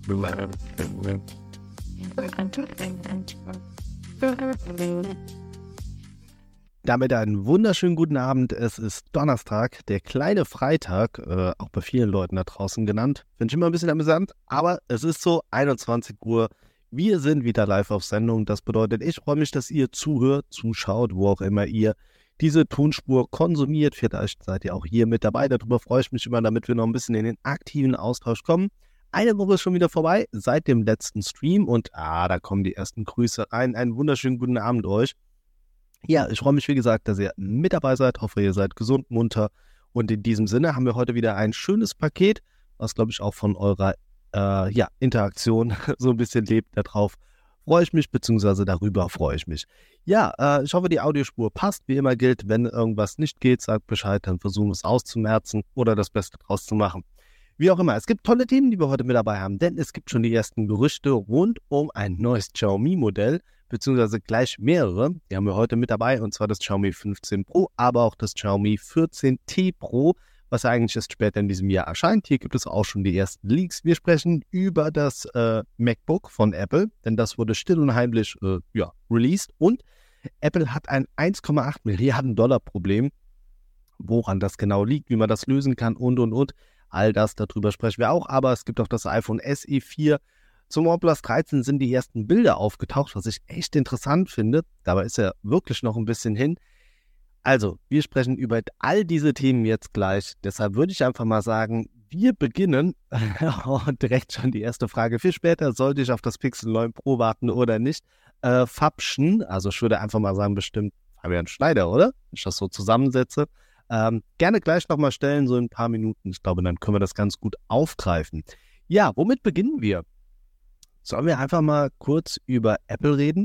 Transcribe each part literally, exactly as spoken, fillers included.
Damit einen wunderschönen guten Abend. Es ist Donnerstag, der kleine Freitag, äh, auch bei vielen Leuten da draußen genannt. Finde ich immer ein bisschen amüsant, aber es ist so einundzwanzig Uhr. Wir sind wieder live auf Sendung. Das bedeutet, ich freue mich, dass ihr zuhört, zuschaut, wo auch immer ihr diese Tonspur konsumiert. Vielleicht seid ihr auch hier mit dabei. Darüber freue ich mich immer, damit wir noch ein bisschen in den aktiven Austausch kommen. Eine Woche ist schon wieder vorbei seit dem letzten Stream und ah, da kommen die ersten Grüße rein. Einen wunderschönen guten Abend euch. Ja, ich freue mich, wie gesagt, dass ihr mit dabei seid. Hoffe, ihr seid gesund, munter. Und in diesem Sinne haben wir heute wieder ein schönes Paket, was, glaube ich, auch von eurer äh, ja, Interaktion so ein bisschen lebt. Darauf freue ich mich, beziehungsweise darüber freue ich mich. Ja, äh, ich hoffe, die Audiospur passt. Wie immer gilt, wenn irgendwas nicht geht, sagt Bescheid, dann versuchen wir es auszumerzen oder das Beste draus zu machen. Wie auch immer, es gibt tolle Themen, die wir heute mit dabei haben, denn es gibt schon die ersten Gerüchte rund um ein neues Xiaomi-Modell, beziehungsweise gleich mehrere. Die haben wir heute mit dabei, und zwar das Xiaomi fünfzehn Pro, aber auch das Xiaomi vierzehn T Pro, was ja eigentlich erst später in diesem Jahr erscheint. Hier gibt es auch schon die ersten Leaks. Wir sprechen über das äh, MacBook von Apple, denn das wurde still und heimlich äh, ja, released. Und Apple hat ein eins Komma acht Milliarden Dollar Problem, woran das genau liegt, wie man das lösen kann und, und, und. All das, darüber sprechen wir auch, aber es gibt auch das iPhone S E vier. Zum OnePlus dreizehn sind die ersten Bilder aufgetaucht, was ich echt interessant finde. Dabei ist er wirklich noch ein bisschen hin. Also, wir sprechen über all diese Themen jetzt gleich. Deshalb würde ich einfach mal sagen, wir beginnen. Und direkt schon die erste Frage. Viel später sollte ich auf das Pixel neun Pro warten oder nicht. Äh, Fabschen, also ich würde einfach mal sagen, bestimmt Fabian Schneider, oder? Wenn ich das so zusammensetze. Ähm, gerne gleich nochmal stellen, so in ein paar Minuten. Ich glaube, dann können wir das ganz gut aufgreifen. Ja, womit beginnen wir? Sollen wir einfach mal kurz über Apple reden?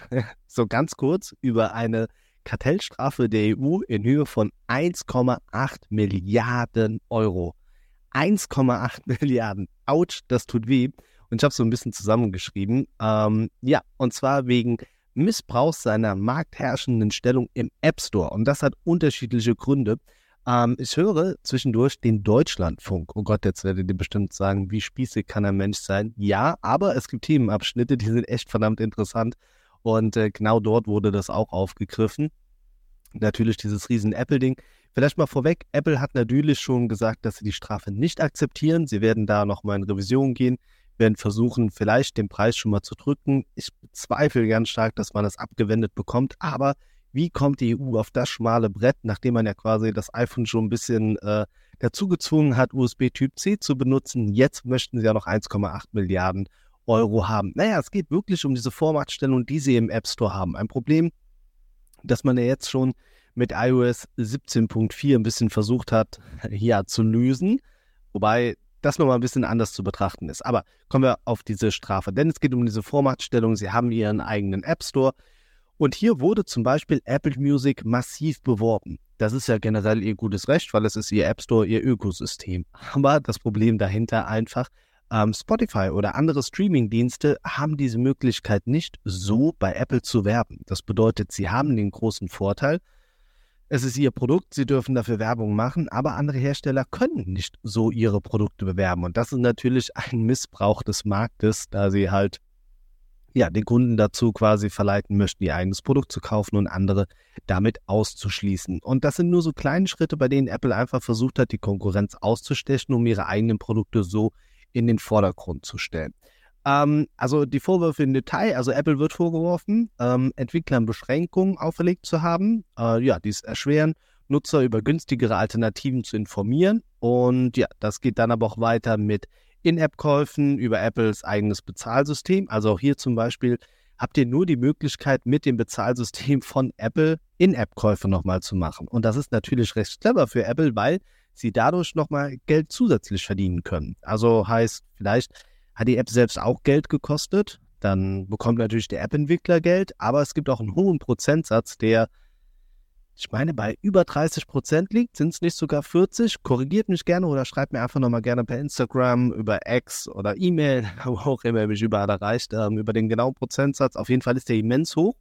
So ganz kurz über eine Kartellstrafe der E U in Höhe von eins Komma acht Milliarden Euro. eins Komma acht Milliarden. Autsch, das tut weh. Und ich habe so ein bisschen zusammengeschrieben. Ähm, ja, und zwar wegen Missbrauchs seiner marktherrschenden Stellung im App Store. Und das hat unterschiedliche Gründe. Ähm, ich höre zwischendurch den Deutschlandfunk. Oh Gott, jetzt werdet ihr bestimmt sagen, wie spießig kann ein Mensch sein? Ja, aber es gibt Themenabschnitte, die sind echt verdammt interessant. Und äh, genau dort wurde das auch aufgegriffen. Natürlich dieses riesen Apple-Ding. Vielleicht mal vorweg, Apple hat natürlich schon gesagt, dass sie die Strafe nicht akzeptieren. Sie werden da nochmal in Revision gehen, werden versuchen, vielleicht den Preis schon mal zu drücken. Ich bezweifle ganz stark, dass man das abgewendet bekommt. Aber wie kommt die E U auf das schmale Brett, nachdem man ja quasi das iPhone schon ein bisschen äh, dazu gezwungen hat, U S B Typ C zu benutzen? Jetzt möchten sie ja noch eins Komma acht Milliarden Euro haben. Naja, es geht wirklich um diese Vormachtstellung, die sie im App Store haben. Ein Problem, das man ja jetzt schon mit iOS siebzehn Punkt vier ein bisschen versucht hat, ja, zu lösen. Wobei das nochmal ein bisschen anders zu betrachten ist. Aber kommen wir auf diese Strafe. Denn es geht um diese Vormachtstellung. Sie haben ihren eigenen App Store. Und hier wurde zum Beispiel Apple Music massiv beworben. Das ist ja generell ihr gutes Recht, weil es ist ihr App Store, ihr Ökosystem. Aber das Problem dahinter einfach, ähm, Spotify oder andere Streaming-Dienste haben diese Möglichkeit nicht, so bei Apple zu werben. Das bedeutet, sie haben den großen Vorteil, es ist ihr Produkt, sie dürfen dafür Werbung machen, aber andere Hersteller können nicht so ihre Produkte bewerben. Und das ist natürlich ein Missbrauch des Marktes, da sie halt ja, den Kunden dazu quasi verleiten möchten, ihr eigenes Produkt zu kaufen und andere damit auszuschließen. Und das sind nur so kleine Schritte, bei denen Apple einfach versucht hat, die Konkurrenz auszustechen, um ihre eigenen Produkte so in den Vordergrund zu stellen. Ähm, also die Vorwürfe im Detail, also Apple wird vorgeworfen, ähm, Entwicklern Beschränkungen auferlegt zu haben, äh, ja, die es erschweren, Nutzer über günstigere Alternativen zu informieren. Und ja, das geht dann aber auch weiter mit In-App-Käufen über Apples eigenes Bezahlsystem. Also auch hier zum Beispiel habt ihr nur die Möglichkeit, mit dem Bezahlsystem von Apple In-App-Käufe nochmal zu machen. Und das ist natürlich recht clever für Apple, weil sie dadurch nochmal Geld zusätzlich verdienen können. Also heißt, vielleicht hat die App selbst auch Geld gekostet, dann bekommt natürlich der App-Entwickler Geld, aber es gibt auch einen hohen Prozentsatz, der, ich meine, bei über dreißig Prozent liegt. Sind es nicht sogar vierzig? Korrigiert mich gerne oder schreibt mir einfach nochmal gerne per Instagram, über X oder E-Mail, wo auch immer ihr mich überall erreicht, ähm, über den genauen Prozentsatz. Auf jeden Fall ist der immens hoch.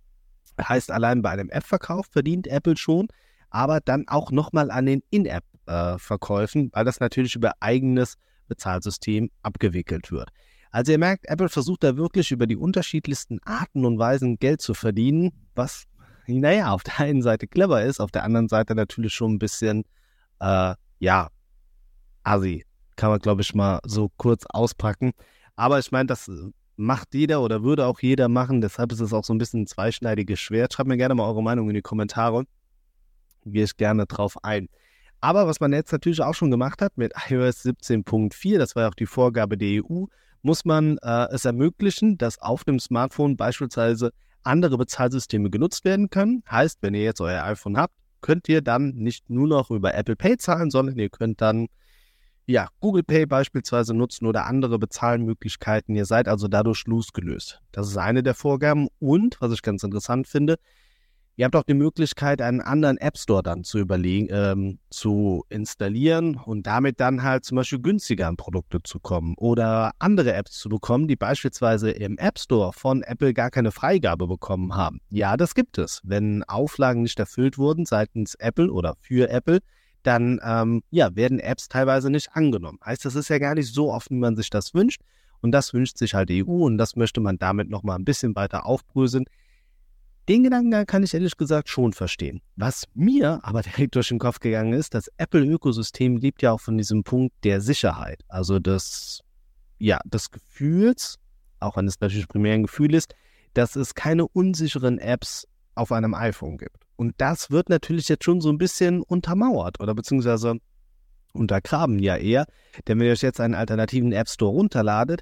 Heißt, allein bei einem App-Verkauf verdient Apple schon, aber dann auch nochmal an den In-App-Verkäufen, weil das natürlich über eigenes Bezahlsystem abgewickelt wird. Also ihr merkt, Apple versucht da wirklich über die unterschiedlichsten Arten und Weisen Geld zu verdienen, was, naja, auf der einen Seite clever ist, auf der anderen Seite natürlich schon ein bisschen, äh, ja, assi. Kann man, glaube ich, mal so kurz auspacken. Aber ich meine, das macht jeder oder würde auch jeder machen. Deshalb ist es auch so ein bisschen ein zweischneidiges Schwert. Schreibt mir gerne mal eure Meinung in die Kommentare. Gehe ich gerne drauf ein. Aber was man jetzt natürlich auch schon gemacht hat mit iOS siebzehn Punkt vier, das war ja auch die Vorgabe der E U, muss man äh, es ermöglichen, dass auf dem Smartphone beispielsweise andere Bezahlsysteme genutzt werden können. Heißt, wenn ihr jetzt euer iPhone habt, könnt ihr dann nicht nur noch über Apple Pay zahlen, sondern ihr könnt dann ja, Google Pay beispielsweise nutzen oder andere Bezahlmöglichkeiten. Ihr seid also dadurch losgelöst. Das ist eine der Vorgaben. Und, was ich ganz interessant finde, ihr habt auch die Möglichkeit, einen anderen App Store dann zu überlegen, ähm, zu installieren und damit dann halt zum Beispiel günstiger an Produkte zu kommen oder andere Apps zu bekommen, die beispielsweise im App Store von Apple gar keine Freigabe bekommen haben. Ja, das gibt es. Wenn Auflagen nicht erfüllt wurden seitens Apple oder für Apple, dann ähm, ja, werden Apps teilweise nicht angenommen. Heißt, das ist ja gar nicht so oft, wie man sich das wünscht. Und das wünscht sich halt die E U und das möchte man damit nochmal ein bisschen weiter aufbröseln. Den Gedanken kann ich ehrlich gesagt schon verstehen. Was mir aber direkt durch den Kopf gegangen ist, das Apple-Ökosystem lebt ja auch von diesem Punkt der Sicherheit. Also des, ja, des Gefühls, auch wenn es natürlich primär ein Gefühl ist, dass es keine unsicheren Apps auf einem iPhone gibt. Und das wird natürlich jetzt schon so ein bisschen untermauert oder beziehungsweise untergraben ja eher. Denn wenn ihr euch jetzt einen alternativen App Store runterladet,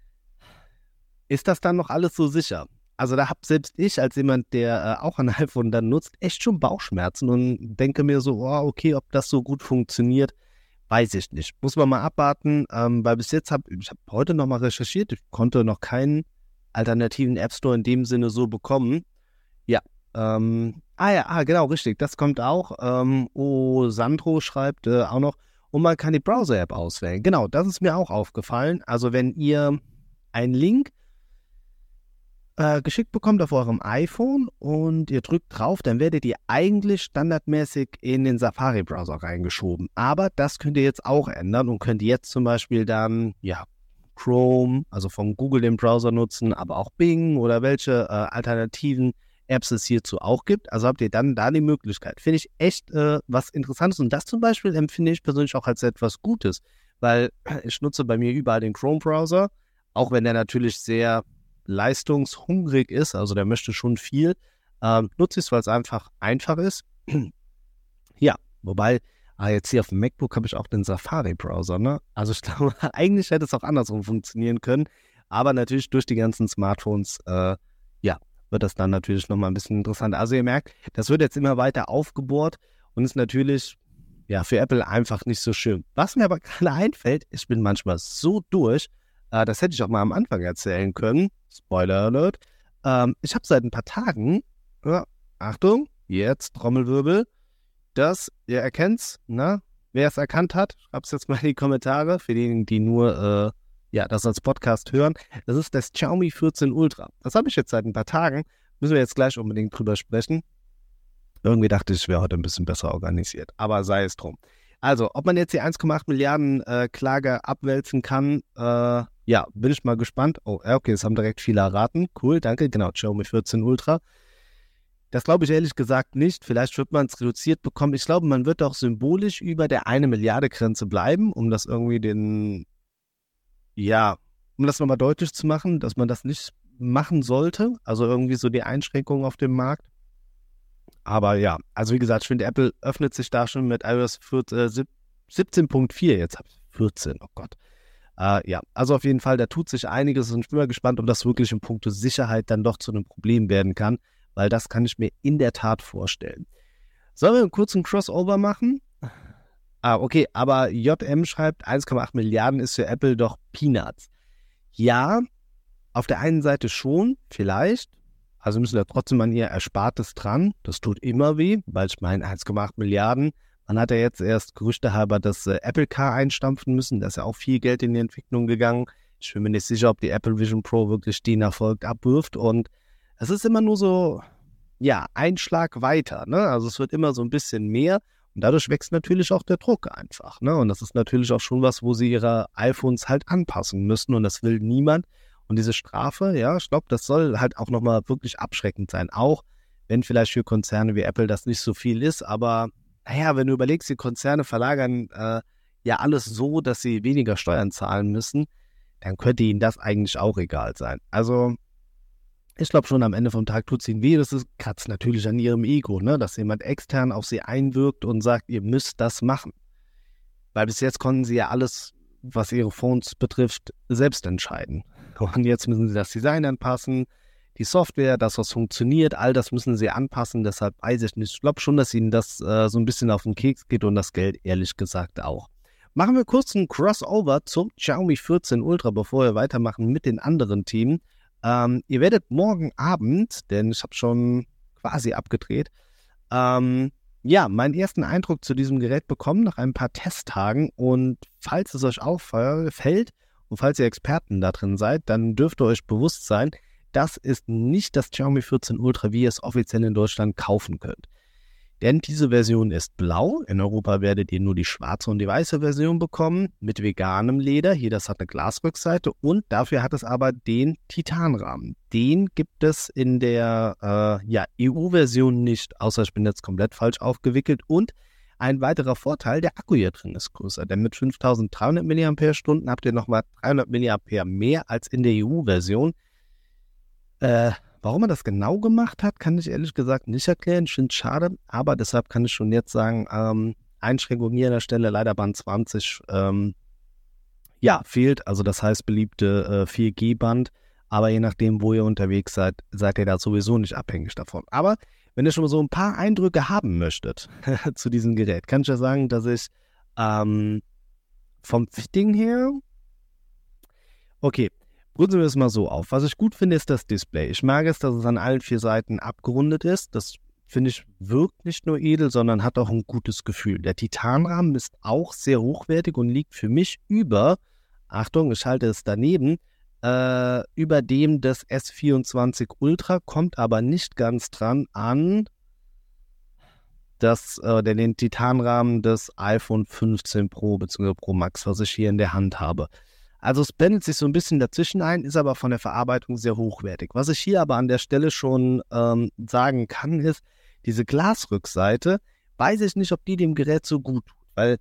ist das dann noch alles so sicher? Also da habe selbst ich als jemand, der äh, auch ein iPhone dann nutzt, echt schon Bauchschmerzen und denke mir so, oh, okay, ob das so gut funktioniert, weiß ich nicht. Muss man mal abwarten, ähm, weil bis jetzt habe ich hab heute noch mal recherchiert, ich konnte noch keinen alternativen App Store in dem Sinne so bekommen. Ja, ähm, ah ja, ah, genau, richtig, das kommt auch. Ähm, oh, Sandro schreibt äh, auch noch, und man kann die Browser-App auswählen. Genau, das ist mir auch aufgefallen. Also wenn ihr einen Link äh, geschickt bekommt auf eurem iPhone und ihr drückt drauf, dann werdet ihr eigentlich standardmäßig in den Safari-Browser reingeschoben. Aber das könnt ihr jetzt auch ändern und könnt jetzt zum Beispiel dann, ja, Chrome, also von Google den Browser nutzen, aber auch Bing oder welche äh, alternativen Apps es hierzu auch gibt. Also habt ihr dann da die Möglichkeit. Finde ich echt äh, was Interessantes. Und das zum Beispiel empfinde ich persönlich auch als etwas Gutes, weil ich nutze bei mir überall den Chrome-Browser, auch wenn der natürlich sehr leistungshungrig ist, also der möchte schon viel, ähm, nutze ich es, weil es einfach einfach ist. Ja, wobei, ah, jetzt hier auf dem MacBook habe ich auch den Safari-Browser, ne? Also ich glaube, eigentlich hätte es auch andersrum funktionieren können, aber natürlich durch die ganzen Smartphones, äh, ja, wird das dann natürlich nochmal ein bisschen interessanter. Also ihr merkt, das wird jetzt immer weiter aufgebohrt und ist natürlich, ja, für Apple einfach nicht so schön. Was mir aber gerade einfällt, ich bin manchmal so durch, äh, das hätte ich auch mal am Anfang erzählen können, Spoiler Alert, ähm, ich habe seit ein paar Tagen, ja, Achtung, jetzt Trommelwirbel, das, ihr erkennt's, ne? Wer es erkannt hat, schreibt's jetzt mal in die Kommentare, für diejenigen, die nur, äh, ja, das als Podcast hören. Das ist das Xiaomi vierzehn Ultra. Das habe ich jetzt seit ein paar Tagen. Müssen wir jetzt gleich unbedingt drüber sprechen. Irgendwie dachte ich, ich wäre heute ein bisschen besser organisiert. Aber sei es drum. Also, ob man jetzt die eins Komma acht Milliarden äh, Klage abwälzen kann, äh, ja, bin ich mal gespannt. Oh, okay, das haben direkt viele erraten. Cool, danke. Genau, Xiaomi vierzehn Ultra. Das glaube ich ehrlich gesagt nicht. Vielleicht wird man es reduziert bekommen. Ich glaube, man wird auch symbolisch über der eine Milliarde Grenze bleiben, um das irgendwie den, ja, um das nochmal deutlich zu machen, dass man das nicht machen sollte. Also irgendwie so die Einschränkungen auf dem Markt. Aber ja, also wie gesagt, ich finde, Apple öffnet sich da schon mit iOS siebzehn Punkt vier. Jetzt habe ich vierzehn, oh Gott. Äh, ja, also auf jeden Fall, da tut sich einiges und ich bin mal gespannt, ob das wirklich in puncto Sicherheit dann doch zu einem Problem werden kann, weil das kann ich mir in der Tat vorstellen. Sollen wir einen kurzen Crossover machen? Ah, okay, aber J M schreibt, eins Komma acht Milliarden ist für Apple doch Peanuts. Ja, auf der einen Seite schon, vielleicht. Also müssen wir trotzdem an ihr Erspartes dran. Das tut immer weh, weil ich meine, eins Komma acht Milliarden. Man hat ja jetzt erst gerüchtehalber das äh, Apple Car einstampfen müssen. Da ist ja auch viel Geld in die Entwicklung gegangen. Ich bin mir nicht sicher, ob die Apple Vision Pro wirklich den Erfolg abwirft. Und es ist immer nur so, ja, ein Schlag weiter, ne? Also es wird immer so ein bisschen mehr. Und dadurch wächst natürlich auch der Druck einfach, ne? Und das ist natürlich auch schon was, wo sie ihre iPhones halt anpassen müssen und das will niemand. Und diese Strafe, ja, ich glaube, das soll halt auch nochmal wirklich abschreckend sein. Auch wenn vielleicht für Konzerne wie Apple das nicht so viel ist, aber naja, wenn du überlegst, die Konzerne verlagern äh, ja alles so, dass sie weniger Steuern zahlen müssen, dann könnte ihnen das eigentlich auch egal sein. Also ich glaube schon, am Ende vom Tag tut es ihnen weh. Das ist, kratzt natürlich an ihrem Ego, ne? Dass jemand extern auf sie einwirkt und sagt, ihr müsst das machen. Weil bis jetzt konnten sie ja alles, was ihre Phones betrifft, selbst entscheiden. Und jetzt müssen sie das Design anpassen, die Software, das, was funktioniert, all das müssen sie anpassen. Deshalb weiß ich nicht. Ich glaube schon, dass ihnen das äh, so ein bisschen auf den Keks geht und das Geld ehrlich gesagt auch. Machen wir kurz einen Crossover zum Xiaomi vierzehn Ultra, bevor wir weitermachen mit den anderen Themen. Ähm, ihr werdet morgen Abend, denn ich habe schon quasi abgedreht, ähm, ja, meinen ersten Eindruck zu diesem Gerät bekommen nach ein paar Testtagen. Und falls es euch auffällt und falls ihr Experten da drin seid, dann dürft ihr euch bewusst sein, das ist nicht das Xiaomi vierzehn Ultra, wie ihr es offiziell in Deutschland kaufen könnt. Denn diese Version ist blau. In Europa werdet ihr nur die schwarze und die weiße Version bekommen mit veganem Leder. Hier, das hat eine Glasrückseite und dafür hat es aber den Titanrahmen. Den gibt es in der äh, ja, E U-Version nicht, außer ich bin jetzt komplett falsch aufgewickelt. Und ein weiterer Vorteil, der Akku hier drin ist größer, denn mit fünftausenddreihundert Milliampere-Stunden habt ihr nochmal dreihundert Milliampere mehr als in der E U-Version. Äh, Warum er das genau gemacht hat, kann ich ehrlich gesagt nicht erklären. Ich finde es schade, aber deshalb kann ich schon jetzt sagen, ähm, Einschränkung hier an der Stelle, leider Band zwanzig, ähm, ja, fehlt. Also das heißt beliebte äh, vier G Band, aber je nachdem, wo ihr unterwegs seid, seid ihr da sowieso nicht abhängig davon. Aber wenn ihr schon mal so ein paar Eindrücke haben möchtet zu diesem Gerät, kann ich ja sagen, dass ich ähm, vom Fitting her, okay, Brücken wir es mal so auf. Was ich gut finde, ist das Display. Ich mag es, dass es an allen vier Seiten abgerundet ist. Das, finde ich, wirkt nicht nur edel, sondern hat auch ein gutes Gefühl. Der Titanrahmen ist auch sehr hochwertig und liegt für mich über, Achtung, ich halte es daneben, äh, über dem des S vierundzwanzig Ultra, kommt aber nicht ganz dran an das, äh, den Titanrahmen des iPhone fünfzehn Pro bzw. Pro Max, was ich hier in der Hand habe. Also es pendelt sich so ein bisschen dazwischen ein, ist aber von der Verarbeitung sehr hochwertig. Was ich hier aber an der Stelle schon ähm, sagen kann, ist, diese Glasrückseite, weiß ich nicht, ob die dem Gerät so gut tut, weil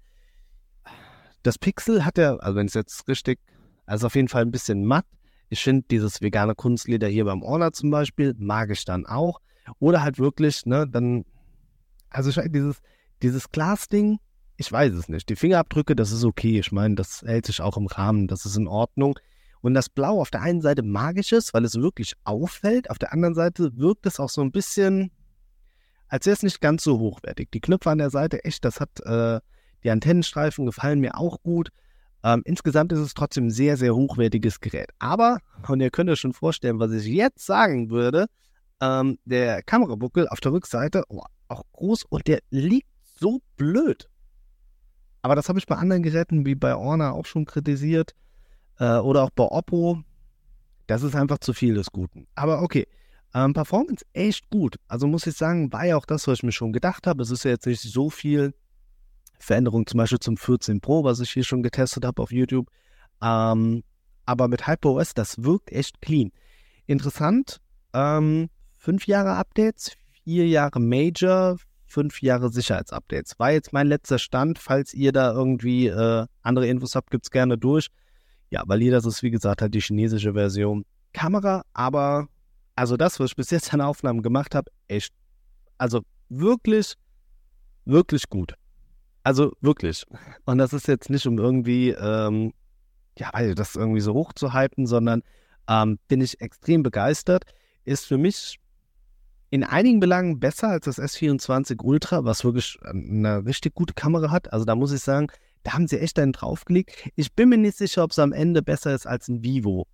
das Pixel hat ja, also wenn es jetzt richtig, also auf jeden Fall ein bisschen matt. Ich finde dieses vegane Kunstleder hier beim Honor zum Beispiel, mag ich dann auch. Oder halt wirklich, ne, dann, also ich, dieses, dieses Glasding, ich weiß es nicht. Die Fingerabdrücke, das ist okay. Ich meine, das hält sich auch im Rahmen. Das ist in Ordnung. Und das Blau auf der einen Seite mag ich es, weil es wirklich auffällt. Auf der anderen Seite wirkt es auch so ein bisschen, als wäre es nicht ganz so hochwertig. Die Knöpfe an der Seite, echt, das hat, äh, die Antennenstreifen gefallen mir auch gut. Ähm, insgesamt ist es trotzdem ein sehr, sehr hochwertiges Gerät. Aber, und ihr könnt euch schon vorstellen, was ich jetzt sagen würde, ähm, der Kamerabuckel auf der Rückseite, oh, auch groß und der liegt so blöd. Aber das habe ich bei anderen Geräten wie bei Honor auch schon kritisiert äh, oder auch bei Oppo. Das ist einfach zu viel des Guten. Aber okay, ähm, Performance echt gut. Also muss ich sagen, war ja auch das, was ich mir schon gedacht habe. Es ist ja jetzt nicht so viel Veränderung zum Beispiel zum vierzehn Pro, was ich hier schon getestet habe auf YouTube. Ähm, aber mit HyperOS, das wirkt echt clean. Interessant, ähm, fünf Jahre Updates, vier Jahre Major, fünf Jahre Sicherheitsupdates. War jetzt mein letzter Stand. Falls ihr da irgendwie äh, andere Infos habt, gibt's gerne durch. Ja, weil hier, das ist wie gesagt halt die chinesische Version. Kamera, aber also das, was ich bis jetzt an Aufnahmen gemacht habe, echt, also wirklich, wirklich gut. Also wirklich. Und das ist jetzt nicht, um irgendwie, ähm, ja, weil das irgendwie so hoch zu hypen, sondern ähm, bin ich extrem begeistert. Ist für mich in einigen Belangen besser als das S vierundzwanzig Ultra, was wirklich eine richtig gute Kamera hat. Also da muss ich sagen, da haben sie echt einen draufgelegt. Ich bin mir nicht sicher, ob es am Ende besser ist als ein Vivo.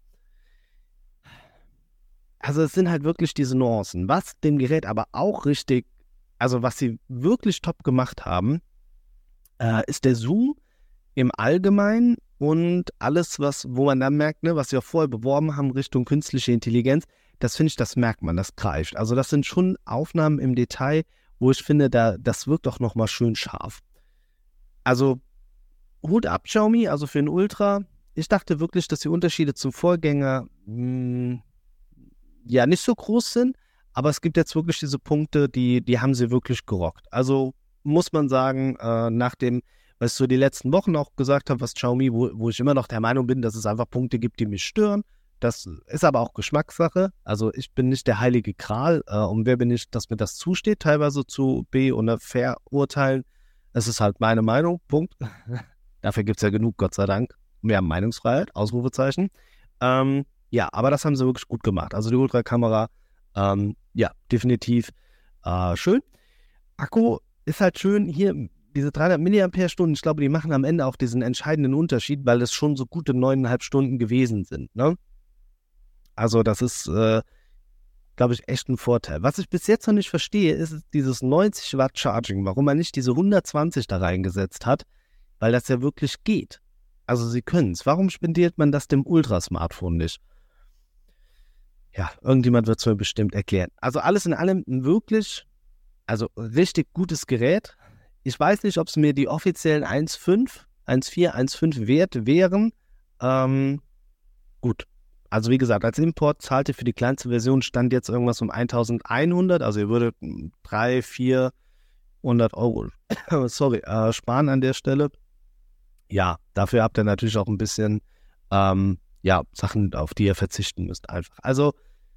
Also es sind halt wirklich diese Nuancen. Was dem Gerät aber auch richtig, also was sie wirklich top gemacht haben, äh, ist der Zoom im Allgemeinen und alles, was, wo man dann merkt, ne, was sie auch vorher beworben haben, Richtung künstliche Intelligenz, das finde ich, das merkt man, das greift. Also das sind schon Aufnahmen im Detail, wo ich finde, da, das wirkt auch nochmal schön scharf. Also Hut ab Xiaomi, also für den Ultra. Ich dachte wirklich, dass die Unterschiede zum Vorgänger mh, ja nicht so groß sind, aber es gibt jetzt wirklich diese Punkte, die, die haben sie wirklich gerockt. Also muss man sagen, äh, nach dem, was ich so die letzten Wochen auch gesagt habe, was Xiaomi, wo, wo ich immer noch der Meinung bin, dass es einfach Punkte gibt, die mich stören. Das ist aber auch Geschmackssache. Also ich bin nicht der heilige Gral. Äh, und wer bin ich, dass mir das zusteht, teilweise zu be- oder verurteilen. Es ist halt meine Meinung, Punkt. Dafür gibt es ja genug, Gott sei Dank. Wir haben Meinungsfreiheit, Ausrufezeichen. Ähm, ja, aber das haben sie wirklich gut gemacht. Also die Ultrakamera, ähm, ja, definitiv äh, schön. Akku ist halt schön. Hier diese dreihundert Milliampere-Stunden, ich glaube, die machen am Ende auch diesen entscheidenden Unterschied, weil es schon so gute neuneinhalb Stunden gewesen sind, ne? Also das ist, äh, glaube ich, echt ein Vorteil. Was ich bis jetzt noch nicht verstehe, ist dieses neunzig Watt Charging, warum man nicht diese hundertzwanzig da reingesetzt hat, weil das ja wirklich geht. Also sie können es. Warum spendiert man das dem Ultra-Smartphone nicht? Ja, irgendjemand wird es mir bestimmt erklären. Also alles in allem ein wirklich, also richtig gutes Gerät. Ich weiß nicht, ob es mir die offiziellen eins Komma fünf, eins Komma vier, eins Komma fünf wert wären. Ähm, gut. Also wie gesagt, als Import zahlte für die kleinste Version stand jetzt irgendwas um eintausendeinhundert. Also ihr würdet dreihundert, vierhundert Euro sorry, äh, sparen an der Stelle. Ja, dafür habt ihr natürlich auch ein bisschen ähm, ja, Sachen, auf die ihr verzichten müsst einfach. Also,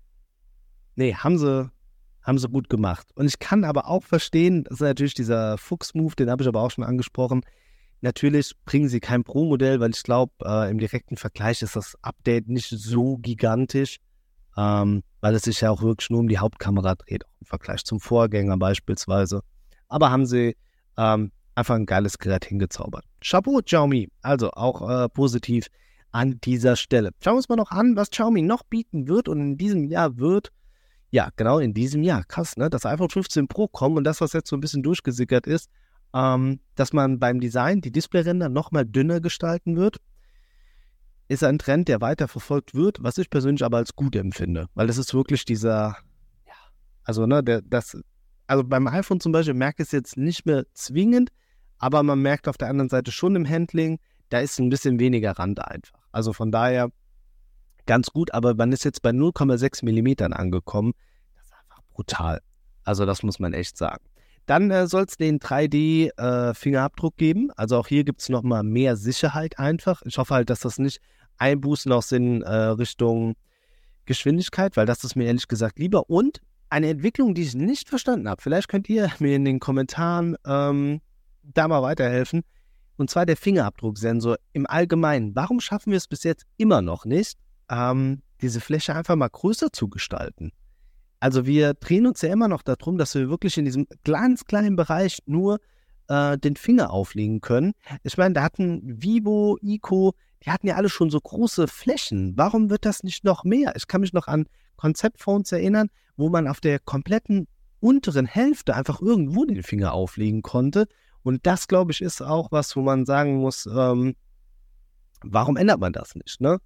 nee, haben sie, haben sie gut gemacht. Und ich kann aber auch verstehen, das ist natürlich dieser Fuchs-Move, den habe ich aber auch schon angesprochen. Natürlich bringen sie kein Pro-Modell, weil ich glaube, äh, im direkten Vergleich ist das Update nicht so gigantisch, ähm, weil es sich ja auch wirklich nur um die Hauptkamera dreht, auch im Vergleich zum Vorgänger beispielsweise. Aber haben sie ähm, einfach ein geiles Gerät hingezaubert. Chapeau, Xiaomi. Also auch äh, positiv an dieser Stelle. Schauen wir uns mal noch an, was Xiaomi noch bieten wird. Und in diesem Jahr wird, ja, genau in diesem Jahr, krass, ne, das iPhone fünfzehn Pro kommen. Und das, was jetzt so ein bisschen durchgesickert ist, ähm, dass man beim Design die Displayränder nochmal dünner gestalten wird, ist ein Trend, der weiter verfolgt wird, was ich persönlich aber als gut empfinde. Weil das ist wirklich dieser, ja, also, ne, der, das, also beim iPhone zum Beispiel merke ich es jetzt nicht mehr zwingend, aber man merkt auf der anderen Seite schon im Handling, da ist ein bisschen weniger Rand einfach. Also von daher ganz gut, aber man ist jetzt bei null Komma sechs Millimetern angekommen. Das ist einfach brutal. Also das muss man echt sagen. Dann äh, soll es den drei D-Fingerabdruck äh, geben. Also auch hier gibt es nochmal mehr Sicherheit einfach. Ich hoffe halt, dass das nicht Einbußen auch sind äh, Richtung Geschwindigkeit, weil das ist mir ehrlich gesagt lieber. Und eine Entwicklung, die ich nicht verstanden habe. Vielleicht könnt ihr mir in den Kommentaren ähm, da mal weiterhelfen. Und zwar der Fingerabdrucksensor im Allgemeinen. Warum schaffen wir es bis jetzt immer noch nicht, ähm, diese Fläche einfach mal größer zu gestalten? Also wir drehen uns ja immer noch darum, dass wir wirklich in diesem ganz kleinen Bereich nur äh, den Finger auflegen können. Ich meine, da hatten Vivo, Ico, die hatten ja alle schon so große Flächen. Warum wird das nicht noch mehr? Ich kann mich noch an Konzeptphones erinnern, wo man auf der kompletten unteren Hälfte einfach irgendwo den Finger auflegen konnte. Und das, glaube ich, ist auch was, wo man sagen muss, ähm, warum ändert man das nicht, ne?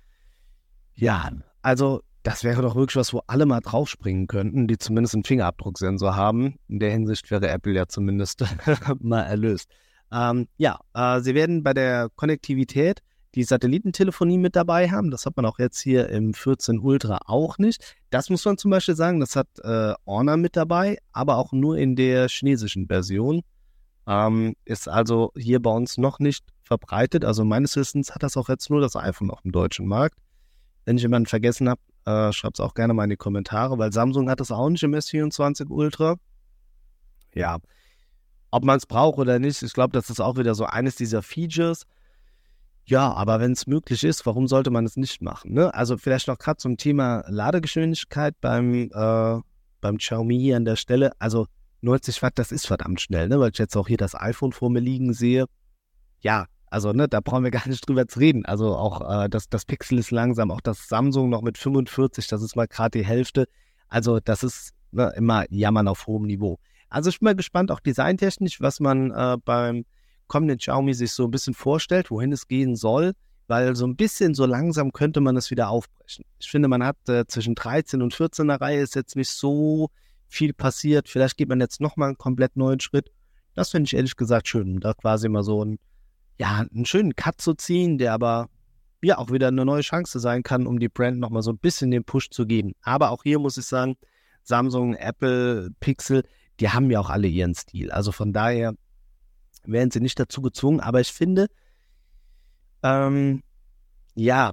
Ja, also das wäre doch wirklich was, wo alle mal draufspringen könnten, die zumindest einen Fingerabdrucksensor haben. In der Hinsicht wäre Apple ja zumindest mal erlöst. Ähm, ja, äh, sie werden bei der Konnektivität die Satellitentelefonie mit dabei haben. Das hat man auch jetzt hier im vierzehn Ultra auch nicht. Das muss man zum Beispiel sagen, das hat äh, Honor mit dabei, aber auch nur in der chinesischen Version. Ähm, ist also hier bei uns noch nicht verbreitet. Also meines Wissens hat das auch jetzt nur das iPhone auf dem deutschen Markt. Wenn ich jemanden vergessen habe, äh, schreibt es auch gerne mal in die Kommentare, weil Samsung hat das auch nicht im S vierundzwanzig Ultra. Ja, ob man es braucht oder nicht, ich glaube, das ist auch wieder so eines dieser Features. Ja, aber wenn es möglich ist, warum sollte man es nicht machen, ne? Also vielleicht noch gerade zum Thema Ladegeschwindigkeit beim, äh, beim Xiaomi hier an der Stelle. Also neunzig Watt, das ist verdammt schnell, ne? Weil ich jetzt auch hier das iPhone vor mir liegen sehe. Ja, also ne, da brauchen wir gar nicht drüber zu reden. Also auch äh, das, das Pixel ist langsam, auch das Samsung noch mit fünfundvierzig, das ist mal gerade die Hälfte. Also das ist ne, immer Jammern auf hohem Niveau. Also ich bin mal gespannt, auch designtechnisch, was man äh, beim kommenden Xiaomi sich so ein bisschen vorstellt, wohin es gehen soll, weil so ein bisschen so langsam könnte man es wieder aufbrechen. Ich finde, man hat äh, zwischen dreizehn und vierzehner Reihe ist jetzt nicht so viel passiert. Vielleicht geht man jetzt nochmal einen komplett neuen Schritt. Das finde ich ehrlich gesagt schön, da quasi mal so ein, ja, einen schönen Cut zu ziehen, der aber ja auch wieder eine neue Chance sein kann, um die Brand nochmal so ein bisschen den Push zu geben. Aber auch hier muss ich sagen, Samsung, Apple, Pixel, die haben ja auch alle ihren Stil. Also von daher werden sie nicht dazu gezwungen. Aber ich finde, ähm, ja,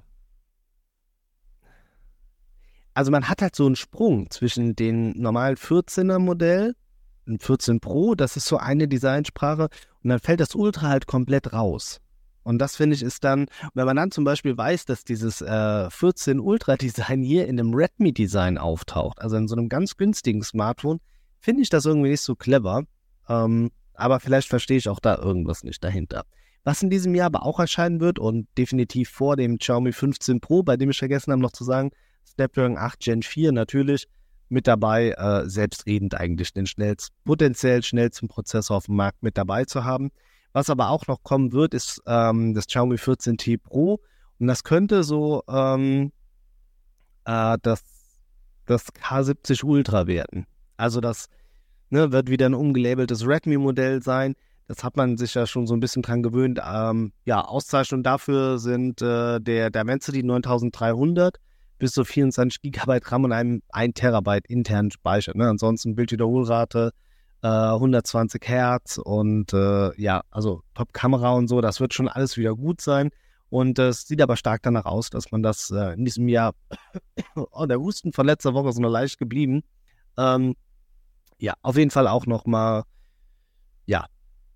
also man hat halt so einen Sprung zwischen den normalen vierzehner Modell, ein vierzehn Pro, das ist so eine Designsprache, und dann fällt das Ultra halt komplett raus. Und das finde ich ist dann, wenn man dann zum Beispiel weiß, dass dieses äh, vierzehn Ultra Design hier in einem Redmi Design auftaucht, also in so einem ganz günstigen Smartphone, finde ich das irgendwie nicht so clever. Ähm, aber vielleicht verstehe ich auch da irgendwas nicht dahinter. Was in diesem Jahr aber auch erscheinen wird und definitiv vor dem Xiaomi fünfzehn Pro, bei dem ich vergessen habe noch zu sagen, Snapdragon acht Gen vier natürlich mit dabei, äh, selbstredend eigentlich den schnellst, potenziell schnellsten Prozessor auf dem Markt mit dabei zu haben. Was aber auch noch kommen wird, ist ähm, das Xiaomi vierzehn T Pro. Und das könnte so ähm, äh, das, das K siebzig Ultra werden. Also das ne, wird wieder ein umgelabeltes Redmi-Modell sein. Das hat man sich ja schon so ein bisschen dran gewöhnt. Ähm, ja, Auszeichnungen dafür sind äh, der Dimensity neuntausenddreihundert bis zu vierundzwanzig Gigabyte RAM und einem ein Terabyte internen Speicher. Ne? Ansonsten Bildwiederholrate, hundertzwanzig Hertz und äh, ja, also Top-Kamera und so, das wird schon alles wieder gut sein und es äh, sieht aber stark danach aus, dass man das äh, in diesem Jahr, oh, der Husten von letzter Woche ist nur leicht geblieben, ähm, ja, auf jeden Fall auch nochmal, ja,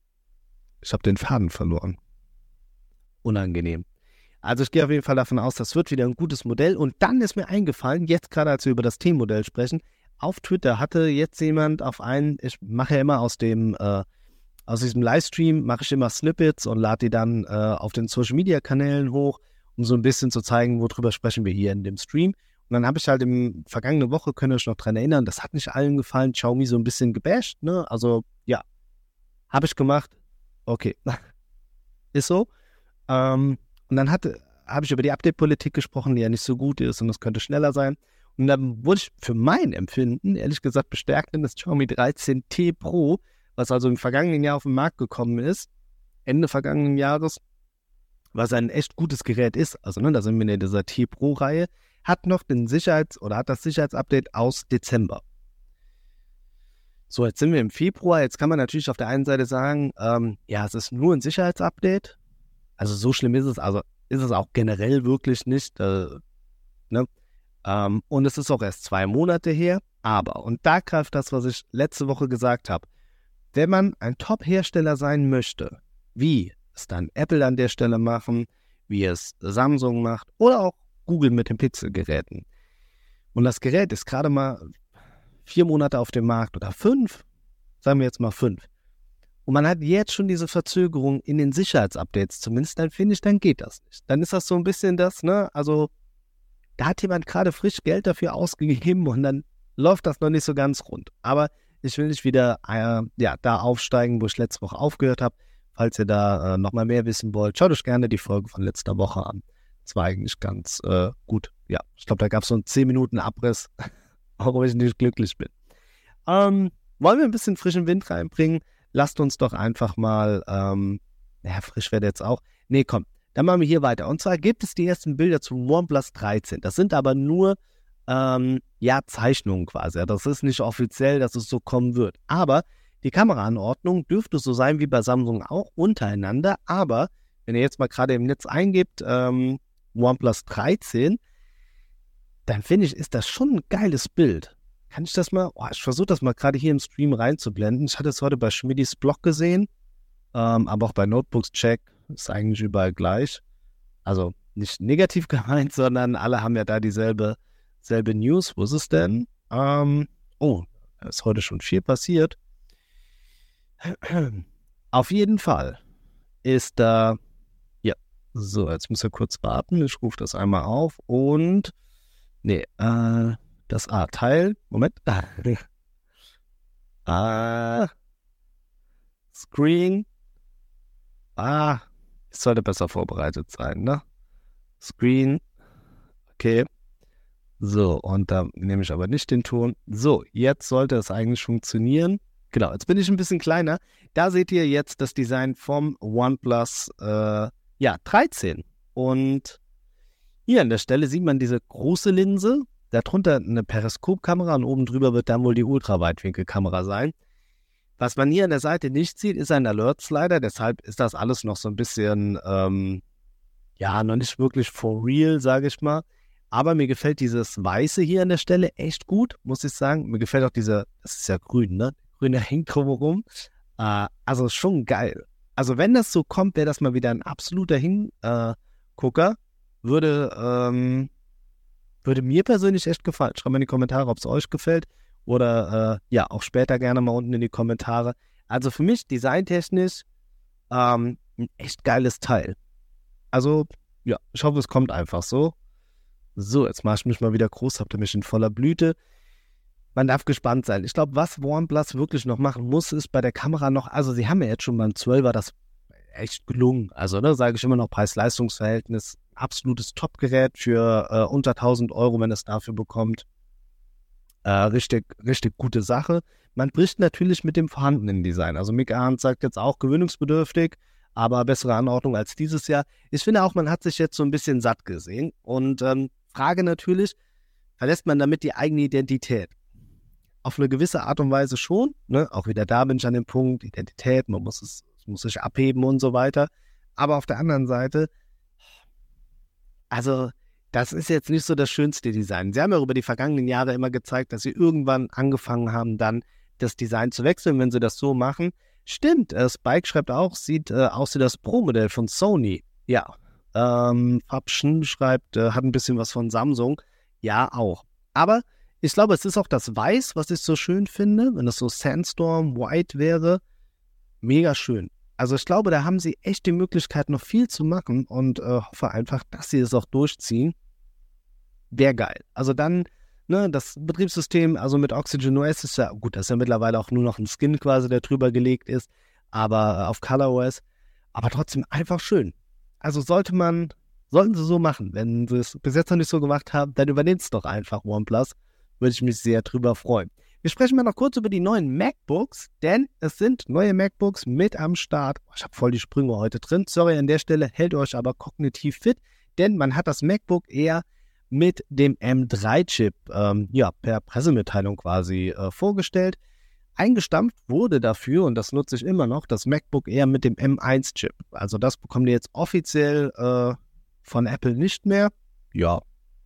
ich habe den Faden verloren, unangenehm. Also ich gehe auf jeden Fall davon aus, das wird wieder ein gutes Modell und dann ist mir eingefallen, jetzt gerade als wir über das T-Modell sprechen, auf Twitter hatte jetzt jemand auf einen, ich mache ja immer aus dem, äh, aus diesem Livestream, mache ich immer Snippets und lade die dann äh, auf den Social-Media-Kanälen hoch, um so ein bisschen zu zeigen, worüber sprechen wir hier in dem Stream. Und dann habe ich halt in vergangene Woche, könnt ihr euch noch dran erinnern, das hat nicht allen gefallen, Xiaomi so ein bisschen gebasht, ne? Also ja, habe ich gemacht, okay, ist so. Ähm, und dann hatte, habe ich über die Update-Politik gesprochen, die ja nicht so gut ist und es könnte schneller sein. Und dann wurde ich für mein Empfinden, ehrlich gesagt, bestärkt in das Xiaomi dreizehn T Pro, was also im vergangenen Jahr auf den Markt gekommen ist, Ende vergangenen Jahres, was ein echt gutes Gerät ist. Also, ne, da sind wir in dieser T Pro-Reihe, hat noch den Sicherheits- oder hat das Sicherheitsupdate aus Dezember. So, jetzt sind wir im Februar. Jetzt kann man natürlich auf der einen Seite sagen, ähm, ja, es ist nur ein Sicherheitsupdate. Also, so schlimm ist es, also ist es auch generell wirklich nicht, äh, ne? Um, und es ist auch erst zwei Monate her, aber, und da greift das, was ich letzte Woche gesagt habe, wenn man ein Top-Hersteller sein möchte, wie es dann Apple an der Stelle machen, wie es Samsung macht oder auch Google mit den Pixel-Geräten. Und das Gerät ist gerade mal vier Monate auf dem Markt oder fünf, sagen wir jetzt mal fünf. Und man hat jetzt schon diese Verzögerung in den Sicherheitsupdates zumindest, dann finde ich, dann geht das nicht. Dann ist das so ein bisschen das, ne, also da hat jemand gerade frisch Geld dafür ausgegeben und dann läuft das noch nicht so ganz rund. Aber ich will nicht wieder äh, ja, da aufsteigen, wo ich letzte Woche aufgehört habe. Falls ihr da äh, nochmal mehr wissen wollt, schaut euch gerne die Folge von letzter Woche an. Das war eigentlich ganz äh, gut. Ja, ich glaube, da gab es so einen zehn Minuten Abriss, warum ich nicht glücklich bin. Ähm, wollen wir ein bisschen frischen Wind reinbringen? Lasst uns doch einfach mal, ähm, ja, frisch wird jetzt auch. Nee, komm. Dann machen wir hier weiter. Und zwar gibt es die ersten Bilder zum OnePlus dreizehn. Das sind aber nur, ähm, ja, Zeichnungen quasi. Das ist nicht offiziell, dass es so kommen wird. Aber die Kameraanordnung dürfte so sein wie bei Samsung auch untereinander. Aber wenn ihr jetzt mal gerade im Netz eingebt, ähm, OnePlus dreizehn, dann finde ich, ist das schon ein geiles Bild. Kann ich das mal, oh, ich versuche das mal gerade hier im Stream reinzublenden. Ich hatte es heute bei Schmidis Blog gesehen, ähm, aber auch bei Notebooks Check. Ist eigentlich überall gleich. Also nicht negativ gemeint, sondern alle haben ja da dieselbe selbe News. Wo ist es denn? Ähm, oh, da ist heute schon viel passiert. Auf jeden Fall ist da, ja, so, jetzt müssen wir kurz warten. Ich rufe das einmal auf und, nee, äh, das A-Teil, Moment. ah, Screen, ah, ich sollte besser vorbereitet sein, ne? Screen, okay. So, und da nehme ich aber nicht den Ton. So, jetzt sollte es eigentlich funktionieren. Genau, jetzt bin ich ein bisschen kleiner. Da seht ihr jetzt das Design vom OnePlus äh, ja, dreizehn. Und hier an der Stelle sieht man diese große Linse, darunter eine Periskopkamera und oben drüber wird dann wohl die Ultraweitwinkelkamera sein. Was man hier an der Seite nicht sieht, ist ein Alert-Slider, deshalb ist das alles noch so ein bisschen, ähm, ja, noch nicht wirklich for real, sage ich mal. Aber mir gefällt dieses Weiße hier an der Stelle echt gut, muss ich sagen. Mir gefällt auch diese, das ist ja grün, ne? Grüne hängt drumherum. Äh, also schon geil. Also wenn das so kommt, wäre das mal wieder ein absoluter Hingucker. Würde, ähm, würde mir persönlich echt gefallen. Schreibt mal in die Kommentare, ob es euch gefällt. Oder äh, ja, auch später gerne mal unten in die Kommentare. Also für mich designtechnisch ähm, ein echt geiles Teil. Also ja, ich hoffe, es kommt einfach so. So, jetzt mache ich mich mal wieder groß, habt ihr mich in voller Blüte. Man darf gespannt sein. Ich glaube, was OnePlus wirklich noch machen muss, ist bei der Kamera noch, also sie haben ja jetzt schon beim zwölfer das echt gelungen. Also, ne, sage ich immer noch, Preis-Leistungs-Verhältnis, absolutes Top-Gerät für äh, unter tausend Euro, wenn es dafür bekommt. Äh, richtig, richtig gute Sache. Man bricht natürlich mit dem vorhandenen Design. Also Mick Arndt sagt jetzt auch gewöhnungsbedürftig, aber bessere Anordnung als dieses Jahr. Ich finde auch, man hat sich jetzt so ein bisschen satt gesehen. Und ähm, Frage natürlich, verlässt man damit die eigene Identität? Auf eine gewisse Art und Weise schon. Ne? Auch wieder da bin ich an dem Punkt, Identität, man muss es, es muss sich abheben und so weiter. Aber auf der anderen Seite, also das ist jetzt nicht so das schönste Design. Sie haben ja über die vergangenen Jahre immer gezeigt, dass sie irgendwann angefangen haben, dann das Design zu wechseln, wenn sie das so machen. Stimmt, äh, Spike schreibt auch, sieht äh, aus wie das Pro-Modell von Sony. Ja, ähm, Fabschen schreibt, äh, hat ein bisschen was von Samsung. Ja, auch. Aber ich glaube, es ist auch das Weiß, was ich so schön finde. Wenn das so Sandstorm White wäre, mega schön. Also ich glaube, da haben sie echt die Möglichkeit, noch viel zu machen und äh, hoffe einfach, dass sie es auch durchziehen. Wäre geil. Also dann, ne, das Betriebssystem, also mit Oxygen O S ist ja, gut, das ist ja mittlerweile auch nur noch ein Skin quasi, der drüber gelegt ist, aber äh, auf ColorOS, aber trotzdem einfach schön. Also sollte man, sollten sie so machen. Wenn sie es bis jetzt noch nicht so gemacht haben, dann übernehmt es doch einfach OnePlus. Würde ich mich sehr drüber freuen. Wir sprechen mal noch kurz über die neuen MacBooks, denn es sind neue MacBooks mit am Start. Oh, ich habe voll die Sprünge heute drin. Sorry an der Stelle, hält euch aber kognitiv fit, denn man hat das MacBook Air mit dem M drei Chip ähm, ja, per Pressemitteilung quasi äh, vorgestellt. Eingestampft wurde dafür, und das nutze ich immer noch, das MacBook Air mit dem M eins Chip. Also das bekommt ihr jetzt offiziell äh, von Apple nicht mehr. Ja,